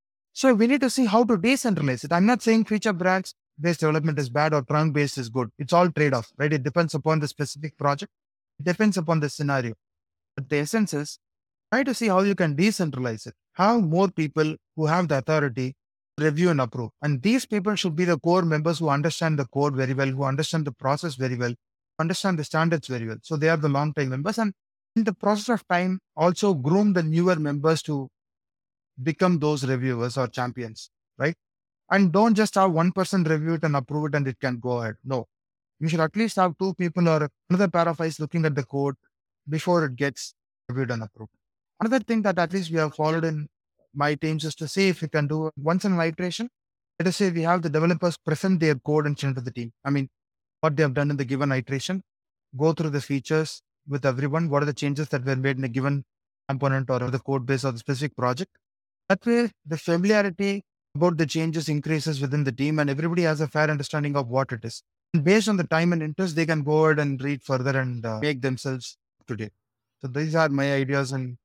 So we need to see how to decentralize it. I'm not saying feature branch based development is bad or trunk based is good. It's all trade off, right? It depends upon the specific project. It depends upon the scenario. But the essence is try to see how you can decentralize it. Have more people who have the authority to review and approve. And these people should be the core members who understand the code very well, who understand the process very well, understand the standards very well. So they are the long time members. And in the process of time, also groom the newer members to become those reviewers or champions, right? And don't just have one person review it and approve it and it can go ahead. No, you should at least have two people or another pair of eyes looking at the code before it gets reviewed and approved. Another thing that at least we have followed in my teams is to see if we can do once in an iteration. Let us say we have the developers present their code and send to the team. I mean, what they have done in the given iteration, go through the features with everyone. What are the changes that were made in a given component or the code base or the specific project? That way, the familiarity about the changes increases within the team and everybody has a fair understanding of what it is. And based on the time and interest, they can go ahead and read further and make themselves up to date. So these are my ideas and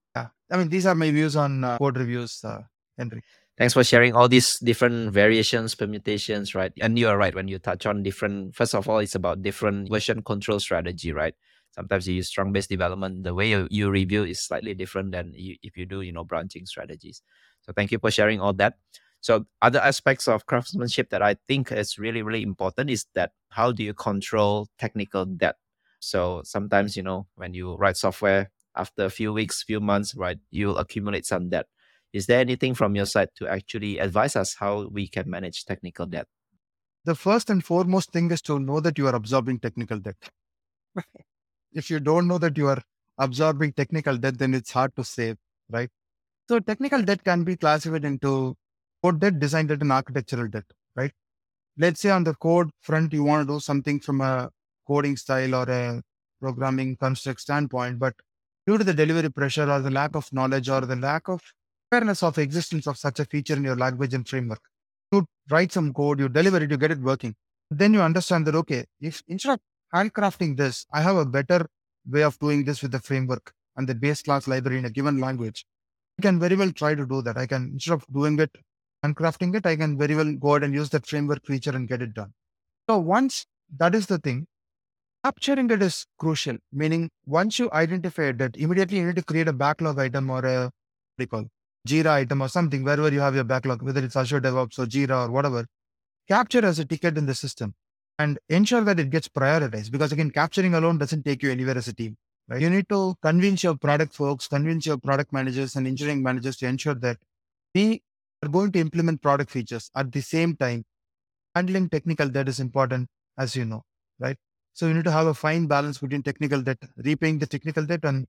these are my views on code reviews, Henry. Thanks for sharing all these different variations, permutations, right? And you are right when you touch on different. First of all, it's about different version control strategy, right? Sometimes you use strong-based development. The way you review is slightly different than if you do, branching strategies. So thank you for sharing all that. So other aspects of craftsmanship that I think is really, really important is that how do you control technical debt? So sometimes, when you write software, after a few weeks, few months, right, you'll accumulate some debt. Is there anything from your side to actually advise us how we can manage technical debt? The first and foremost thing is to know that you are absorbing technical debt. If you don't know that you are absorbing technical debt, then it's hard to save, right? So technical debt can be classified into code debt, design debt, and architectural debt, right? Let's say on the code front, you want to do something from a coding style or a programming construct standpoint, but due to the delivery pressure or the lack of knowledge or the lack of awareness of existence of such a feature in your language and framework, you write some code, you deliver it, you get it working. Then you understand that, okay, if instead of handcrafting this, I have a better way of doing this with the framework and the base class library in a given language. I can very well try to do that. I can, instead of doing it and crafting it, I can very well go ahead and use that framework feature and get it done. So once that is the thing, capturing it is crucial. Meaning, once you identify that, immediately you need to create a backlog item or a what do you call Jira item or something wherever you have your backlog, whether it's Azure DevOps or Jira or whatever. Capture as a ticket in the system and ensure that it gets prioritized. Because again, capturing alone doesn't take you anywhere as a team. Right? You need to convince your product folks, convince your product managers and engineering managers to ensure that we are going to implement product features at the same time. Handling technical debt is important, as you know, right? So you need to have a fine balance between technical debt, repaying the technical debt, and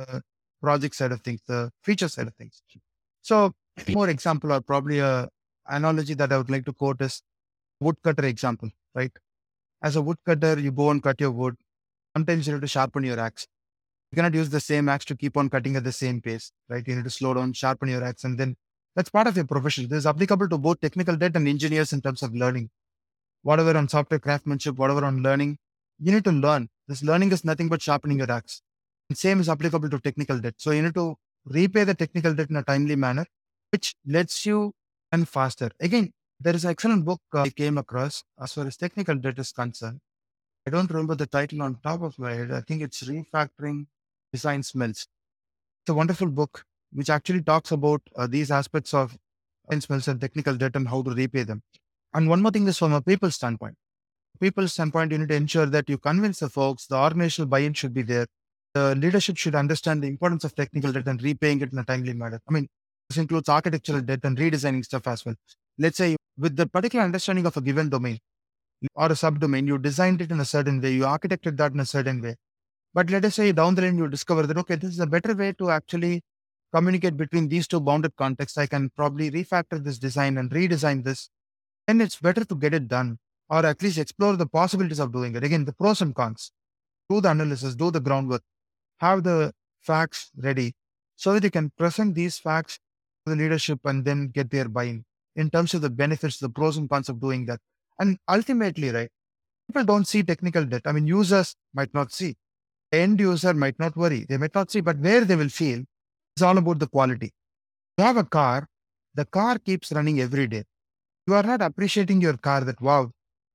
project side of things, the feature side of things. So, more example or probably a analogy that I would like to quote is woodcutter example, right? As a woodcutter, you go and cut your wood. Sometimes you need to sharpen your axe. You cannot use the same axe to keep on cutting at the same pace, right? You need to slow down, sharpen your axe, and then that's part of your profession. This is applicable to both technical debt and engineers in terms of learning. Whatever on software craftsmanship, whatever on learning, you need to learn. This learning is nothing but sharpening your axe. And same is applicable to technical debt. So you need to repay the technical debt in a timely manner, which lets you earn faster. Again, there is an excellent book I came across as far as technical debt is concerned. I don't remember the title on top of my head. I think it's Refactoring Design Smells. It's a wonderful book which actually talks about these aspects of design smells and technical debt and how to repay them. And one more thing is from a people standpoint. People's standpoint, you need to ensure that you convince the folks, the organizational buy-in should be there. The leadership should understand the importance of technical debt and repaying it in a timely manner. I mean, this includes architectural debt and redesigning stuff as well. Let's say with the particular understanding of a given domain or a subdomain, you designed it in a certain way, you architected that in a certain way. But let us say down the line, you discover that, okay, this is a better way to actually communicate between these two bounded contexts. I can probably refactor this design and redesign this. And it's better to get it done or at least explore the possibilities of doing it. Again, the pros and cons. Do the analysis, do the groundwork, have the facts ready so that you can present these facts to the leadership and then get their buy-in in terms of the benefits, the pros and cons of doing that. And ultimately, right, people don't see technical debt. I mean, users might not see. The end user might not worry. They might not see, but where they will feel is all about the quality. You have a car, the car keeps running every day. You are not appreciating your car that, wow,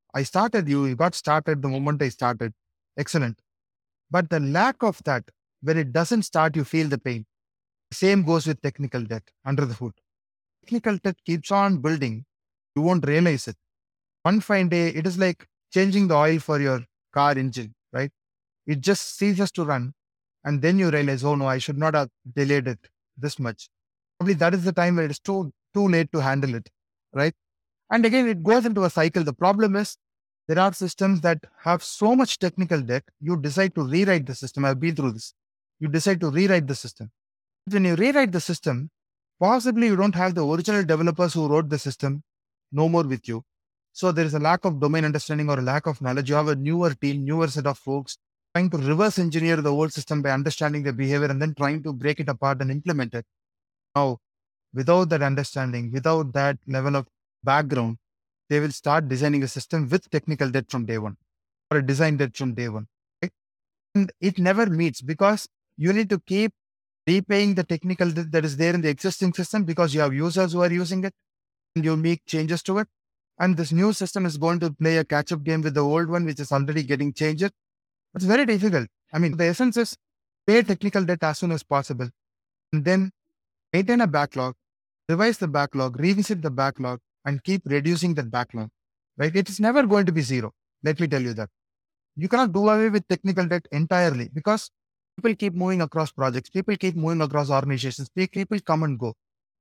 you got started the moment I started. Excellent. But the lack of that, when it doesn't start, you feel the pain. Same goes with technical debt under the hood. Technical debt keeps on building. You won't realize it. One fine day, it is like changing the oil for your car engine, right? It just ceases to run. And then you realize, oh no, I should not have delayed it this much. Probably that is the time where it is too late to handle it, right? And again, it goes into a cycle. The problem is there are systems that have so much technical debt, you decide to rewrite the system. I've been through this. You decide to rewrite the system. When you rewrite the system, possibly you don't have the original developers who wrote the system no more with you. So there is a lack of domain understanding or a lack of knowledge. You have a newer team, newer set of folks trying to reverse engineer the old system by understanding the behavior and then trying to break it apart and implement it. Now, without that understanding, without that level of background, they will start designing a system with technical debt from day one or a design debt from day one. Right? And it never meets because you need to keep repaying the technical debt that is there in the existing system because you have users who are using it and you make changes to it. And this new system is going to play a catch up game with the old one, which is already getting changed. It's very difficult. I mean, the essence is pay technical debt as soon as possible and then maintain a backlog, revise the backlog, revisit the backlog, and keep reducing that backlog. Right? It is never going to be zero. Let me tell you that. You cannot do away with technical debt entirely because people keep moving across projects, people keep moving across organizations, people come and go.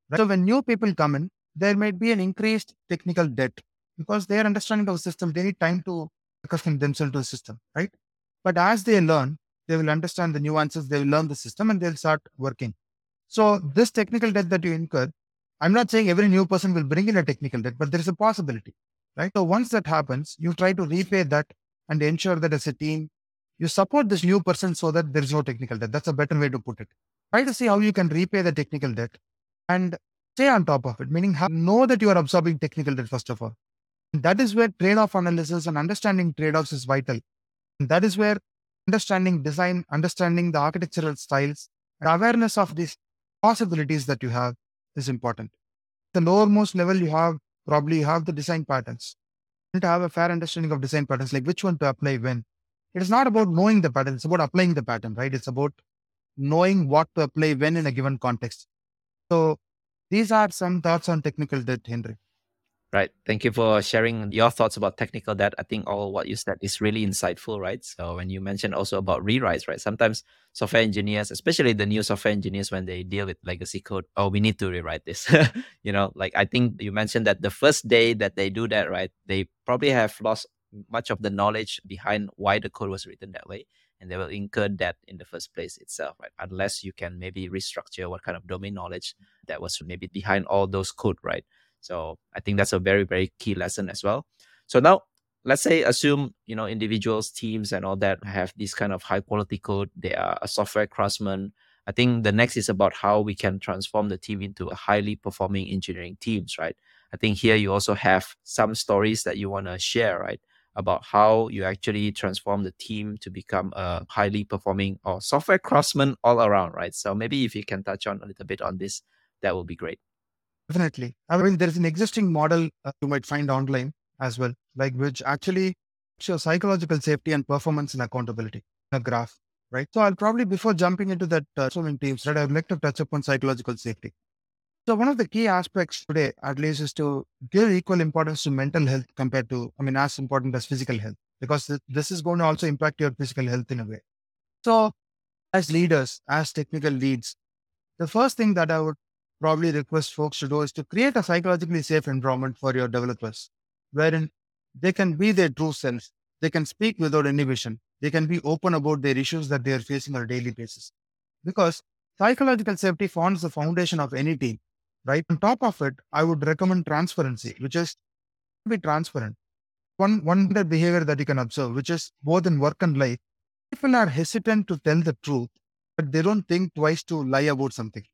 Right? So when new people come in, there might be an increased technical debt because their understanding of the system, they need time to accustom themselves to the system, right? But as they learn, they will understand the nuances, they will learn the system and they'll start working. So this technical debt that you incur, I'm not saying every new person will bring in a technical debt, but there is a possibility, right? So once that happens, you try to repay that and ensure that as a team, you support this new person so that there is no technical debt. That's a better way to put it. Try to see how you can repay the technical debt and stay on top of it, meaning know that you are absorbing technical debt first of all. And that is where trade-off analysis and understanding trade-offs is vital. And that is where understanding design, understanding the architectural styles, and awareness of these possibilities that you have is important. The lowermost level you have the design patterns. You need to have a fair understanding of design patterns, like which one to apply when. It is not about knowing the pattern, it's about applying the pattern, right? It's about knowing what to apply when in a given context. So these are some thoughts on technical debt, Henry. Right. Thank you for sharing your thoughts about technical debt. I think all what you said is really insightful, right? So when you mentioned also about rewrites, right? Sometimes software engineers, especially the new software engineers, when they deal with legacy code, oh, we need to rewrite this. Like I think you mentioned that the first day that they do that, right? They probably have lost much of the knowledge behind why the code was written that way. And they will incur that in the first place itself, right? Unless you can maybe restructure what kind of domain knowledge that was maybe behind all those code, right? So I think that's a very, very key lesson as well. So now let's say assume, individuals, teams and all that have this kind of high quality code. They are a software craftsman. I think the next is about how we can transform the team into a highly performing engineering teams, right? I think here you also have some stories that you want to share, right? About how you actually transform the team to become a highly performing or software craftsman all around, right? So maybe if you can touch on a little bit on this, that will be great. Definitely. I mean, there is an existing model you might find online as well, like which actually shows psychological safety and performance and accountability in a graph, right? So I'll probably, before jumping into that swimming teams, right, I'd like to touch upon psychological safety. So one of the key aspects today, at least, is to give equal importance to mental health compared to, I mean, as important as physical health, because this is going to also impact your physical health in a way. So as leaders, as technical leads, the first thing that I would probably request folks to do is to create a psychologically safe environment for your developers, wherein they can be their true selves. They can speak without inhibition. They can be open about their issues that they are facing on a daily basis. Because psychological safety forms the foundation of any team, right? On top of it, I would recommend transparency, which is be transparent. One the behavior that you can observe, which is both in work and life, people are hesitant to tell the truth, but they don't think twice to lie about something.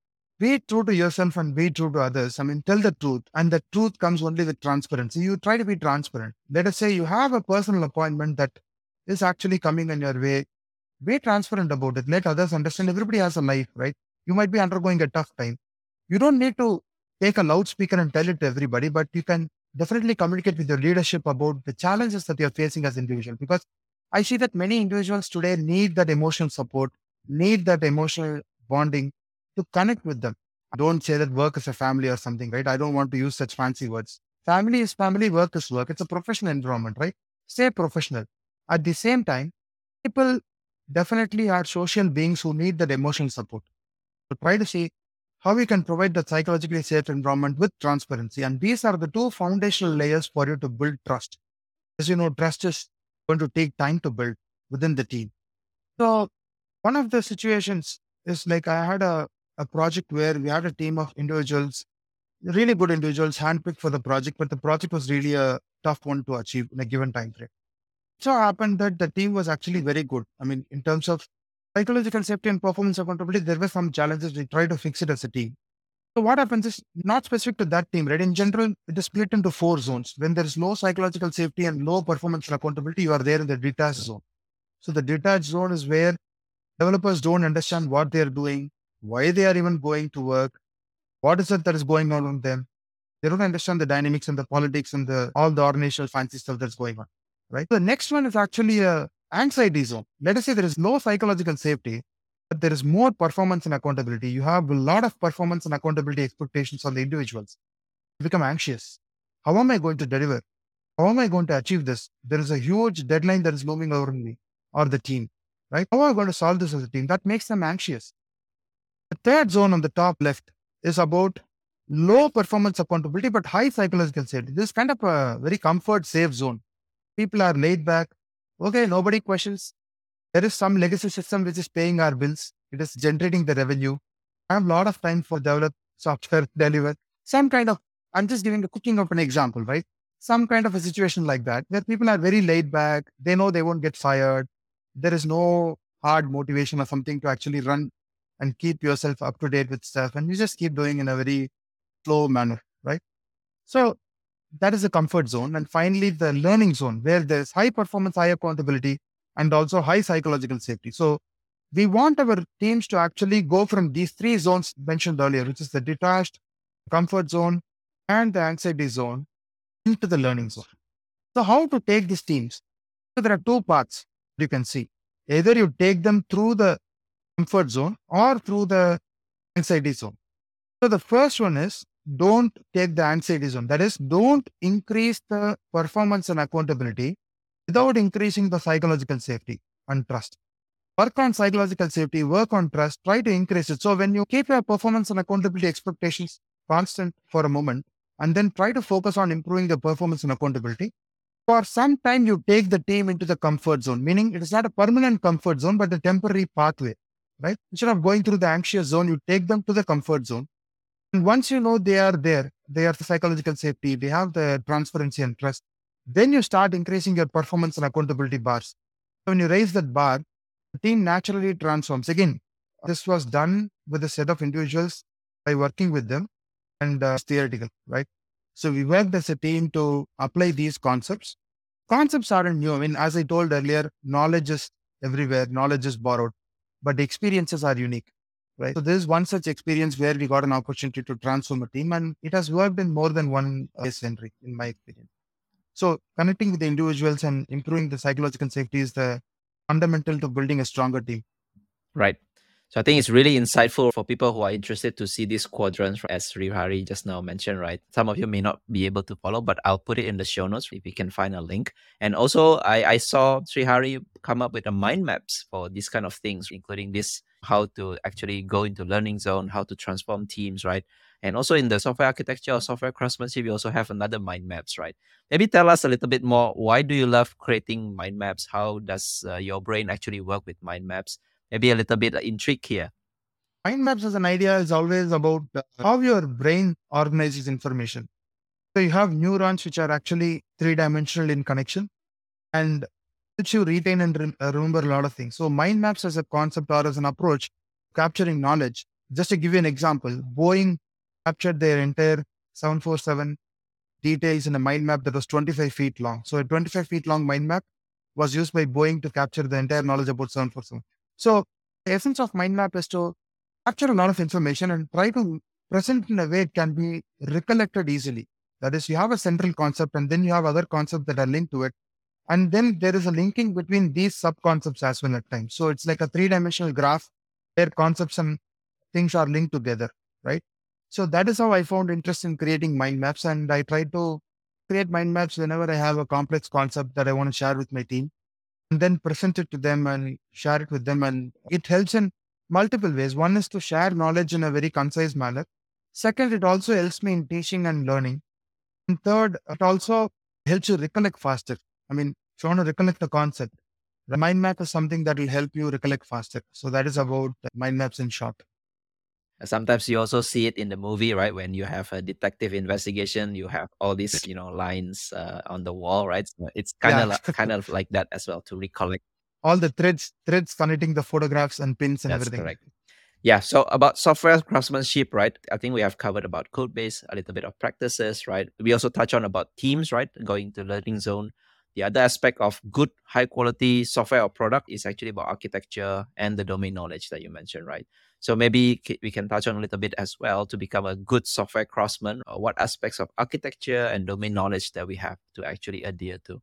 Be true to yourself and be true to others. I mean, tell the truth. And the truth comes only with transparency. You try to be transparent. Let us say you have a personal appointment that is actually coming in your way. Be transparent about it. Let others understand everybody has a life, right? You might be undergoing a tough time. You don't need to take a loudspeaker and tell it to everybody, but you can definitely communicate with your leadership about the challenges that you're facing as individual. Because I see that many individuals today need that emotional support, need that emotional bonding to connect with them. Don't say that work is a family or something, right? I don't want to use such fancy words. Family is family, work is work. It's a professional environment, right? Stay professional. At the same time, people definitely are social beings who need that emotional support. So try to see how we can provide that psychologically safe environment with transparency. And these are the two foundational layers for you to build trust. As you know, trust is going to take time to build within the team. So one of the situations is like I had a project where we had a team of individuals, really good individuals, handpicked for the project, but the project was really a tough one to achieve in a given time frame. So happened that the team was actually very good. I mean, in terms of psychological safety and performance accountability, there were some challenges. We tried to fix it as a team. So what happens is not specific to that team, right? In general, it is split into four zones. When there is low psychological safety and low performance and accountability, you are there in the detached zone. So the detached zone is where developers don't understand what they are doing, why they are even going to work, what is it that is going on with them. They don't understand the dynamics and the politics and the all the organizational fancy stuff that's going on. Right. The next one is actually a anxiety zone. Let us say there is no psychological safety, but there is more performance and accountability. You have a lot of performance and accountability expectations on the individuals. You become anxious. How am I going to deliver? How am I going to achieve this? There is a huge deadline that is looming over me or the team. Right? How am I going to solve this as a team? That makes them anxious. The third zone on the top left is about low performance accountability, but high psychological safety. This is kind of a very comfort safe zone. People are laid back. Okay, nobody questions. There is some legacy system which is paying our bills. It is generating the revenue. I have a lot of time for develop software, deliver some kind of. I'm just giving a cooking of an example, right? Some kind of a situation like that where people are very laid back. They know they won't get fired. There is no hard motivation or something to actually run and keep yourself up to date with stuff, and you just keep doing in a very slow manner, right? So that is the comfort zone. And finally, the learning zone where there's high performance, high accountability, and also high psychological safety. So we want our teams to actually go from these three zones mentioned earlier, which is the detached, comfort zone, and the anxiety zone into the learning zone. So how to take these teams? So there are two paths you can see. Either you take them through the comfort zone or through the anxiety zone. So the first one is don't take the anxiety zone. That is, don't increase the performance and accountability without increasing the psychological safety and trust. Work on psychological safety, work on trust, try to increase it. So when you keep your performance and accountability expectations constant for a moment, and then try to focus on improving the performance and accountability, for some time you take the team into the comfort zone, meaning it is not a permanent comfort zone, but a temporary pathway, right? Instead of going through the anxious zone, you take them to the comfort zone. And once you know they are there, they are the psychological safety, they have the transparency and trust, then you start increasing your performance and accountability bars. So when you raise that bar, the team naturally transforms. Again, this was done with a set of individuals by working with them, and it's theoretical, right? So we worked as a team to apply these concepts. Concepts aren't new. I mean, as I told earlier, knowledge is everywhere, knowledge is borrowed, but the experiences are unique, right? So this is one such experience where we got an opportunity to transform a team, and it has worked in more than one case, Henry, in my experience. So connecting with the individuals and improving the psychological safety is the fundamental to building a stronger team. Right. So I think it's really insightful for people who are interested to see these quadrants, as Srihari just now mentioned, right? Some of you may not be able to follow, but I'll put it in the show notes if you can find a link. And also, I saw Srihari come up with a mind maps for these kind of things, including this, how to actually go into learning zone, how to transform teams, right? And also in the software architecture or software craftsmanship, you also have another mind maps, right? Maybe tell us a little bit more. Why do you love creating mind maps? How does your brain actually work with mind maps? Maybe a little bit intrigue here. Mind maps as an idea is always about how your brain organizes information. So you have neurons which are actually three-dimensional in connection, and which you retain and remember a lot of things. So mind maps as a concept or as an approach capturing knowledge. Just to give you an example, Boeing captured their entire 747 details in a mind map that was 25 feet long. So a 25 feet long mind map was used by Boeing to capture the entire knowledge about 747. So the essence of mind map is to capture a lot of information and try to present in a way it can be recollected easily. That is, you have a central concept and then you have other concepts that are linked to it. And then there is a linking between these sub concepts as well at times. So it's like a three-dimensional graph where concepts and things are linked together, right? So that is how I found interest in creating mind maps. And I try to create mind maps whenever I have a complex concept that I want to share with my team, and then present it to them and share it with them. And it helps in multiple ways. One is to share knowledge in a very concise manner. Second, it also helps me in teaching and learning. And third, it also helps you recollect faster. I mean, if you want to recollect a concept, the mind map is something that will help you recollect faster. So that is about mind maps in short. Sometimes you also see it in the movie, right? When you have a detective investigation, you have all these, lines on the wall, right? So it's kind Yeah, of kind of like that as well to recollect. all the threads connecting the photographs and pins and That's everything. correct. Yeah. So about software craftsmanship, right? I think we have covered about code base, a little bit of practices, right? We also touch on about teams, right? Going to learning zone. The other aspect of good, high quality software or product is actually about architecture and the domain knowledge that you mentioned, right? So maybe we can touch on a little bit as well to become a good software craftsman. Or what aspects of architecture and domain knowledge that we have to actually adhere to?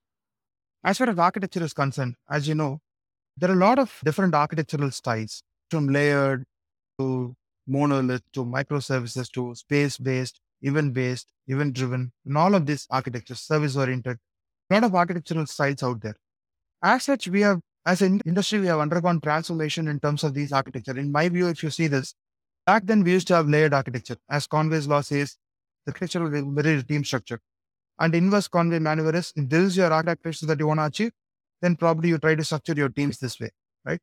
As far as architecture is concerned, as you know, there are a lot of different architectural styles, from layered to monolith to microservices to space-based, event-based, event-driven, and all of this architecture, service-oriented. A lot of architectural styles out there. As such, as an industry, we have undergone transformation in terms of these architecture. In my view, if you see this, Back then, we used to have layered architecture. As Conway's law says, the architecture was very team structure. And inverse Conway maneuver is, if this is your architecture that you want to achieve, then probably you try to structure your teams this way, right?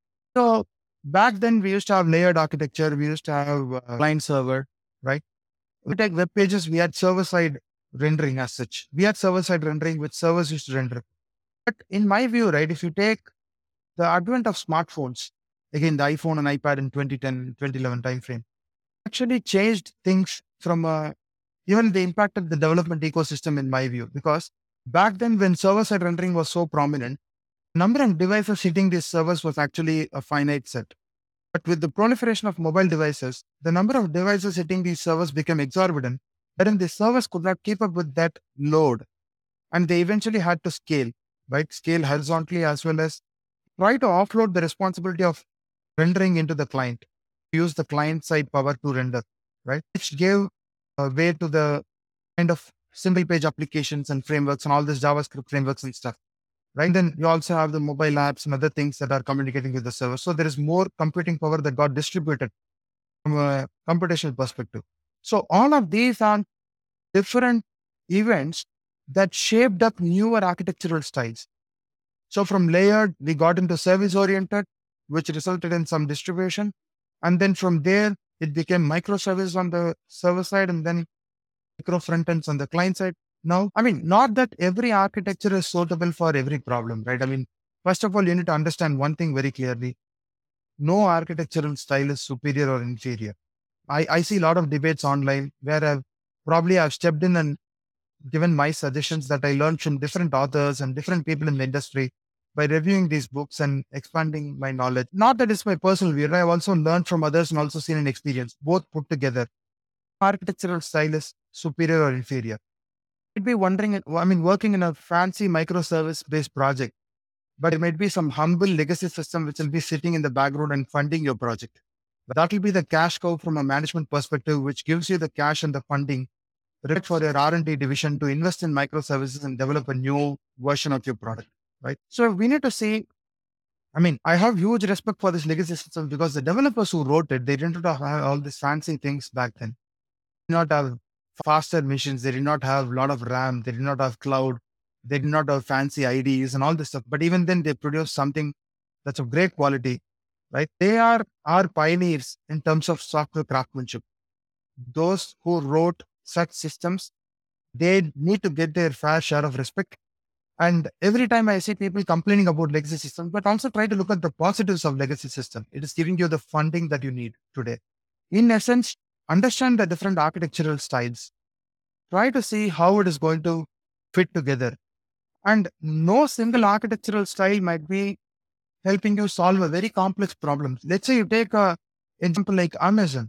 So back then, we used to have layered architecture. We used to have client server, right? We take web pages, we had server side rendering as such. We had server side rendering, which servers used to render. But in my view, right, if you take the advent of smartphones, again, the iPhone and iPad in 2010, 2011 timeframe, actually changed things from even they impacted the development ecosystem in my view. Because back then, when server-side rendering was so prominent, number of devices hitting these servers was actually a finite set. But with the proliferation of mobile devices, the number of devices hitting these servers became exorbitant, wherein the servers could not keep up with that load. And they eventually had to scale, right? Scale horizontally as well as try to offload the responsibility of rendering into the client, use the client side power to render, right? Which gave way to the kind of single page applications and frameworks and all this JavaScript frameworks and stuff, right? Then you also have the mobile apps and other things that are communicating with the server. So there is more computing power that got distributed from a computational perspective. So all of these are different events that shaped up newer architectural styles. So from layered, we got into service oriented, which resulted in some distribution. And then from there, it became microservice on the server side and then micro front ends on the client side. Now, I mean, not that every architecture is suitable for every problem, right? I mean, first of all, you need to understand one thing very clearly. No architectural style is superior or inferior. I see a lot of debates online where I've stepped in and given my suggestions that I learned from different authors and different people in the industry by reviewing these books and expanding my knowledge. Not that it's my personal view. I've also learned from others and also seen an experience, both put together. Architectural style is superior or inferior. You'd be wondering, I mean, working in a fancy microservice based project, but it might be some humble legacy system which will be sitting in the background and funding your project. That will be the cash cow from a management perspective, which gives you the cash and the funding required for your R&D division to invest in microservices and develop a new version of your product, right? So we need to see, I mean, I have huge respect for this legacy system because the developers who wrote it, they didn't have all these fancy things back then. They did not have faster machines. They did not have a lot of RAM. They did not have cloud. They did not have fancy IDs and all this stuff. But even then, they produced something that's of great quality, right? They are our pioneers in terms of software craftsmanship. Those who wrote such systems, they need to get their fair share of respect. And every time I see people complaining about legacy systems, but also try to look at the positives of legacy system. It is giving you the funding that you need today. In essence, understand the different architectural styles. Try to see how it is going to fit together. And no single architectural style might be helping you solve a very complex problem. Let's say you take an example like Amazon.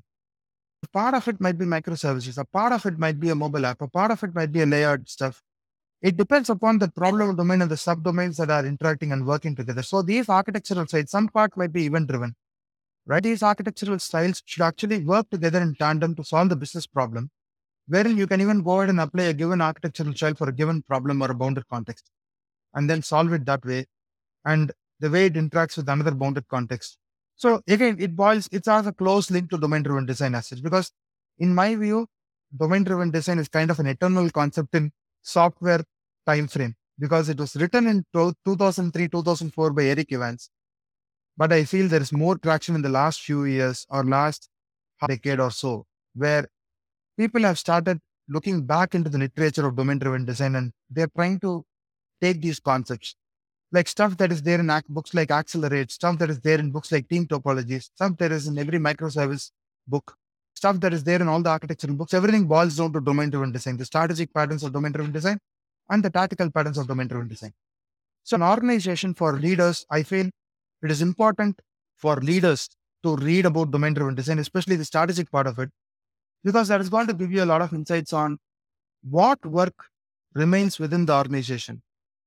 A part of it might be microservices. A part of it might be a mobile app. A part of it might be a layered stuff. It depends upon the problem domain and the subdomains that are interacting and working together. So these architectural styles, some part might be event driven, right? These architectural styles should actually work together in tandem to solve the business problem, wherein you can even go ahead and apply a given architectural style for a given problem or a bounded context, and then solve it that way. And the way it interacts with another bounded context. So again, it has a close link to domain-driven design as such, because in my view, domain-driven design is kind of an eternal concept in software time frame because it was written in 2003, 2004 by Eric Evans. But I feel there is more traction in the last few years or last decade or so, where people have started looking back into the literature of domain-driven design and they're trying to take these concepts, like stuff that is there in books like Accelerate, stuff that is there in books like Team Topologies, stuff that is in every microservice book, stuff that is there in all the architectural books. Everything boils down to domain-driven design, the strategic patterns of domain-driven design and the tactical patterns of domain-driven design. So an organization for leaders, I feel it is important for leaders to read about domain-driven design, especially the strategic part of it, because that is going to give you a lot of insights on what work remains within the organization.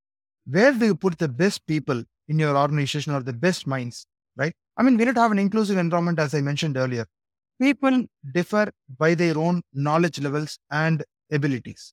Where do you put the best people in your organization or the best minds, right? I mean, we need to have an inclusive environment, as I mentioned earlier. People differ by their own knowledge levels and abilities.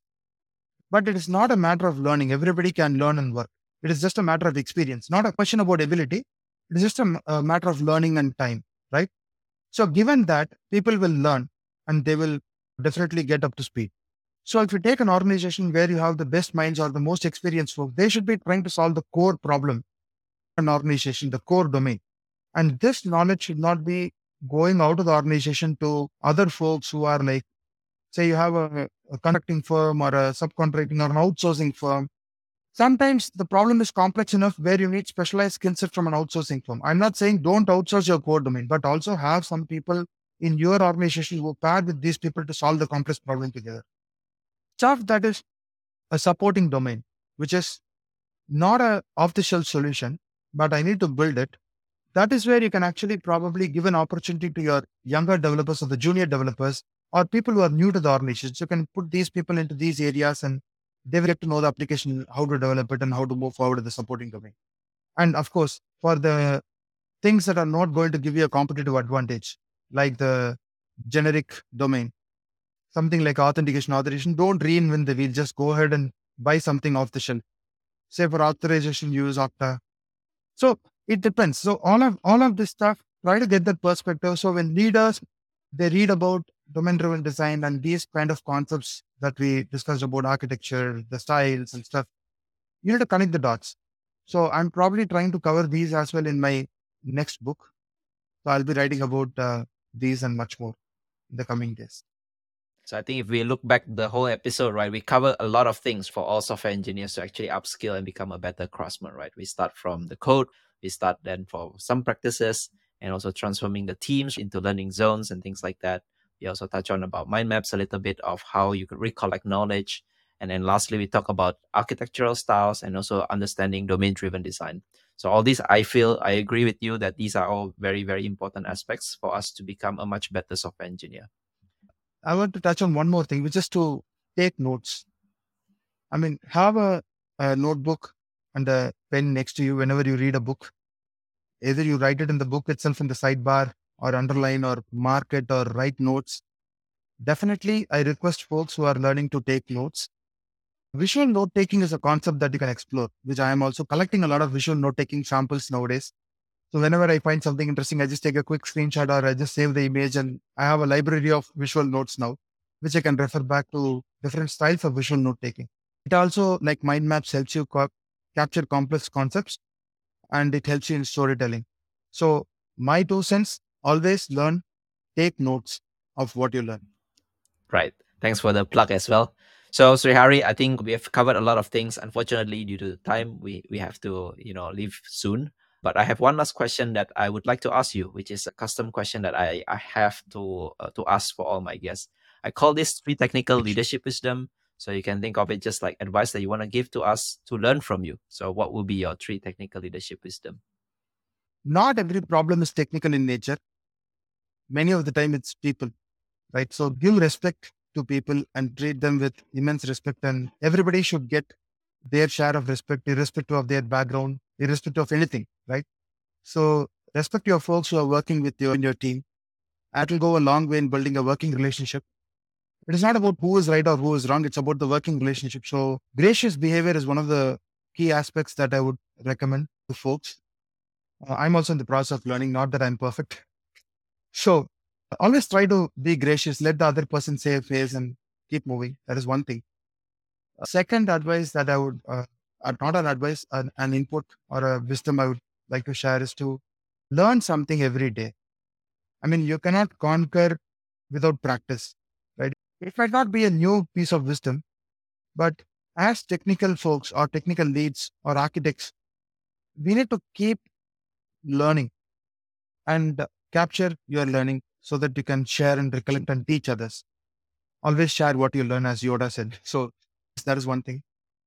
But it is not a matter of learning. Everybody can learn and work. It is just a matter of experience, not a question about ability. It is just a matter of learning and time, right? So given that, people will learn and they will definitely get up to speed. So if you take an organization where you have the best minds or the most experienced folks, they should be trying to solve the core problem, an organization, the core domain. And this knowledge should not be going out of the organization to other folks who are like, say you have a contracting firm or a subcontracting or an outsourcing firm. Sometimes the problem is complex enough where you need specialized skill set from an outsourcing firm. I'm not saying don't outsource your core domain, but also have some people in your organization who pair with these people to solve the complex problem together. Stuff that is a supporting domain, which is not a off-the-shelf solution, but I need to build it. That is where you can actually probably give an opportunity to your younger developers or the junior developers or people who are new to the organization. So you can put these people into these areas and they will get to know the application, how to develop it and how to move forward in the supporting domain. And of course, for the things that are not going to give you a competitive advantage, like the generic domain, something like authentication, authorization, don't reinvent the wheel. Just go ahead and buy something off the shelf. Say for authorization, use Okta. So it depends. So all of this stuff, try to get that perspective. So when leaders they read about domain-driven design and these kind of concepts that we discussed about architecture, the styles and stuff, you need to connect the dots. So I'm probably trying to cover these as well in my next book. So I'll be writing about these and much more in the coming days. So I think if we look back the whole episode, right, we cover a lot of things for all software engineers to actually upskill and become a better craftsman, right? We start from the code, we start then for some practices and also transforming the teams into learning zones and things like that. We also touch on about mind maps, a little bit of how you could recollect knowledge. And then lastly, we talk about architectural styles and also understanding domain-driven design. So all these, I feel, I agree with you that these are all very, very important aspects for us to become a much better software engineer. I want to touch on one more thing, which is to take notes. I mean, have a notebook and a pen next to you whenever you read a book. Either you write it in the book itself in the sidebar or underline or mark it or write notes. Definitely, I request folks who are learning to take notes. Visual note taking is a concept that you can explore, which I am also collecting a lot of visual note taking samples nowadays. So whenever I find something interesting, I just take a quick screenshot or I just save the image and I have a library of visual notes now, which I can refer back to different styles of visual note taking. It also, like mind maps, helps you capture complex concepts and it helps you in storytelling. So my 2 cents, always learn, take notes of what you learn. Right. Thanks for the plug as well. So Srihari, I think we have covered a lot of things. Unfortunately, due to the time, we have to leave soon. But I have one last question that I would like to ask you, which is a custom question that I have to ask for all my guests. I call this three technical leadership wisdom. So you can think of it just like advice that you want to give to us to learn from you. So what will be your three technical leadership wisdom? Not every problem is technical in nature. Many of the time it's people, right? So give respect to people and treat them with immense respect. And everybody should get their share of respect, irrespective of their background, irrespective of anything, right? So respect your folks who are working with you in your team. That will go a long way in building a working relationship. It is not about who is right or who is wrong. It's about the working relationship. So gracious behavior is one of the key aspects that I would recommend to folks. I'm also in the process of learning, not that I'm perfect. So always try to be gracious, let the other person say a face and keep moving. That is one thing. Second advice that I would, not an advice, an input or a wisdom I would like to share is to learn something every day. I mean, you cannot conquer without practice, right? It might not be a new piece of wisdom, but as technical folks or technical leads or architects, we need to keep learning and capture your learning so that you can share and recollect and teach others. Always share what you learn, as Yoda said. So that is one thing.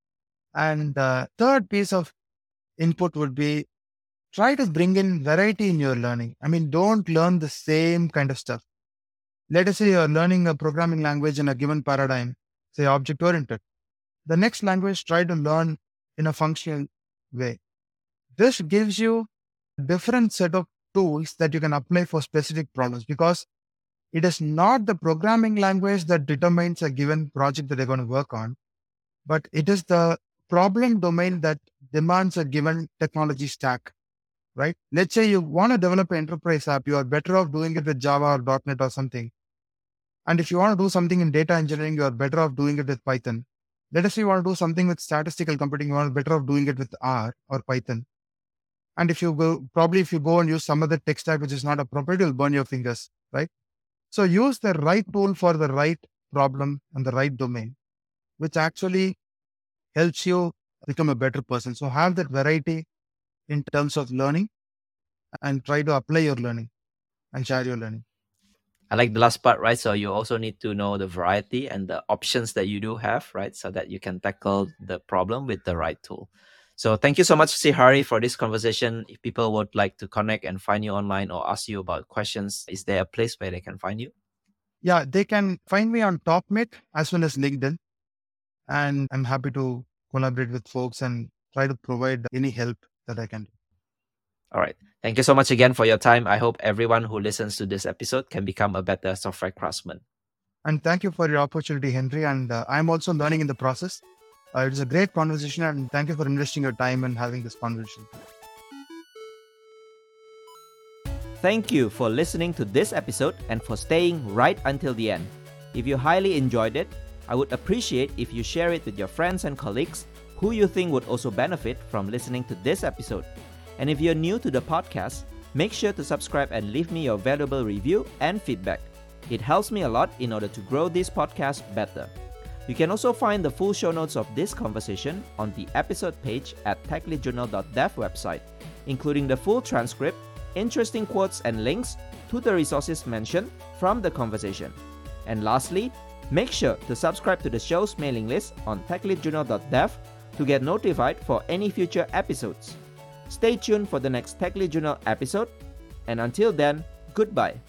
And third piece of input would be try to bring in variety in your learning. I mean, don't learn the same kind of stuff. Let us say you're learning a programming language in a given paradigm, say object oriented. The next language, try to learn in a functional way. This gives you a different set of tools that you can apply for specific problems because it is not the programming language that determines a given project that they're going to work on, but it is the problem domain that demands a given technology stack, right? Let's say you want to develop an enterprise app, you are better off doing it with Java or .NET or something. And if you want to do something in data engineering, you are better off doing it with Python. Let us say you want to do something with statistical computing, you are better off doing it with R or Python. And if you go and use some other tech stack which is not appropriate, you'll burn your fingers, right? So use the right tool for the right problem and the right domain, which actually helps you become a better person. So have that variety in terms of learning and try to apply your learning and share your learning. I like the last part, right? So you also need to know the variety and the options that you do have, right? So that you can tackle the problem with the right tool. So thank you so much, Srihari, for this conversation. If people would like to connect and find you online or ask you about questions, is there a place where they can find you? Yeah, they can find me on TopMate as well as LinkedIn. And I'm happy to collaborate with folks and try to provide any help that I can do. All right. Thank you so much again for your time. I hope everyone who listens to this episode can become a better software craftsman. And thank you for your opportunity, Henry. And I'm also learning in the process. It was a great conversation, and thank you for investing your time and having this conversation. Thank you for listening to this episode and for staying right until the end. If you highly enjoyed it, I would appreciate if you share it with your friends and colleagues who you think would also benefit from listening to this episode. And if you're new to the podcast, make sure to subscribe and leave me your valuable review and feedback. It helps me a lot in order to grow this podcast better. You can also find the full show notes of this conversation on the episode page at techleadjournal.dev website, including the full transcript, interesting quotes and links to the resources mentioned from the conversation. And lastly, make sure to subscribe to the show's mailing list on techleadjournal.dev to get notified for any future episodes. Stay tuned for the next Tech Lead Journal episode, and until then, goodbye.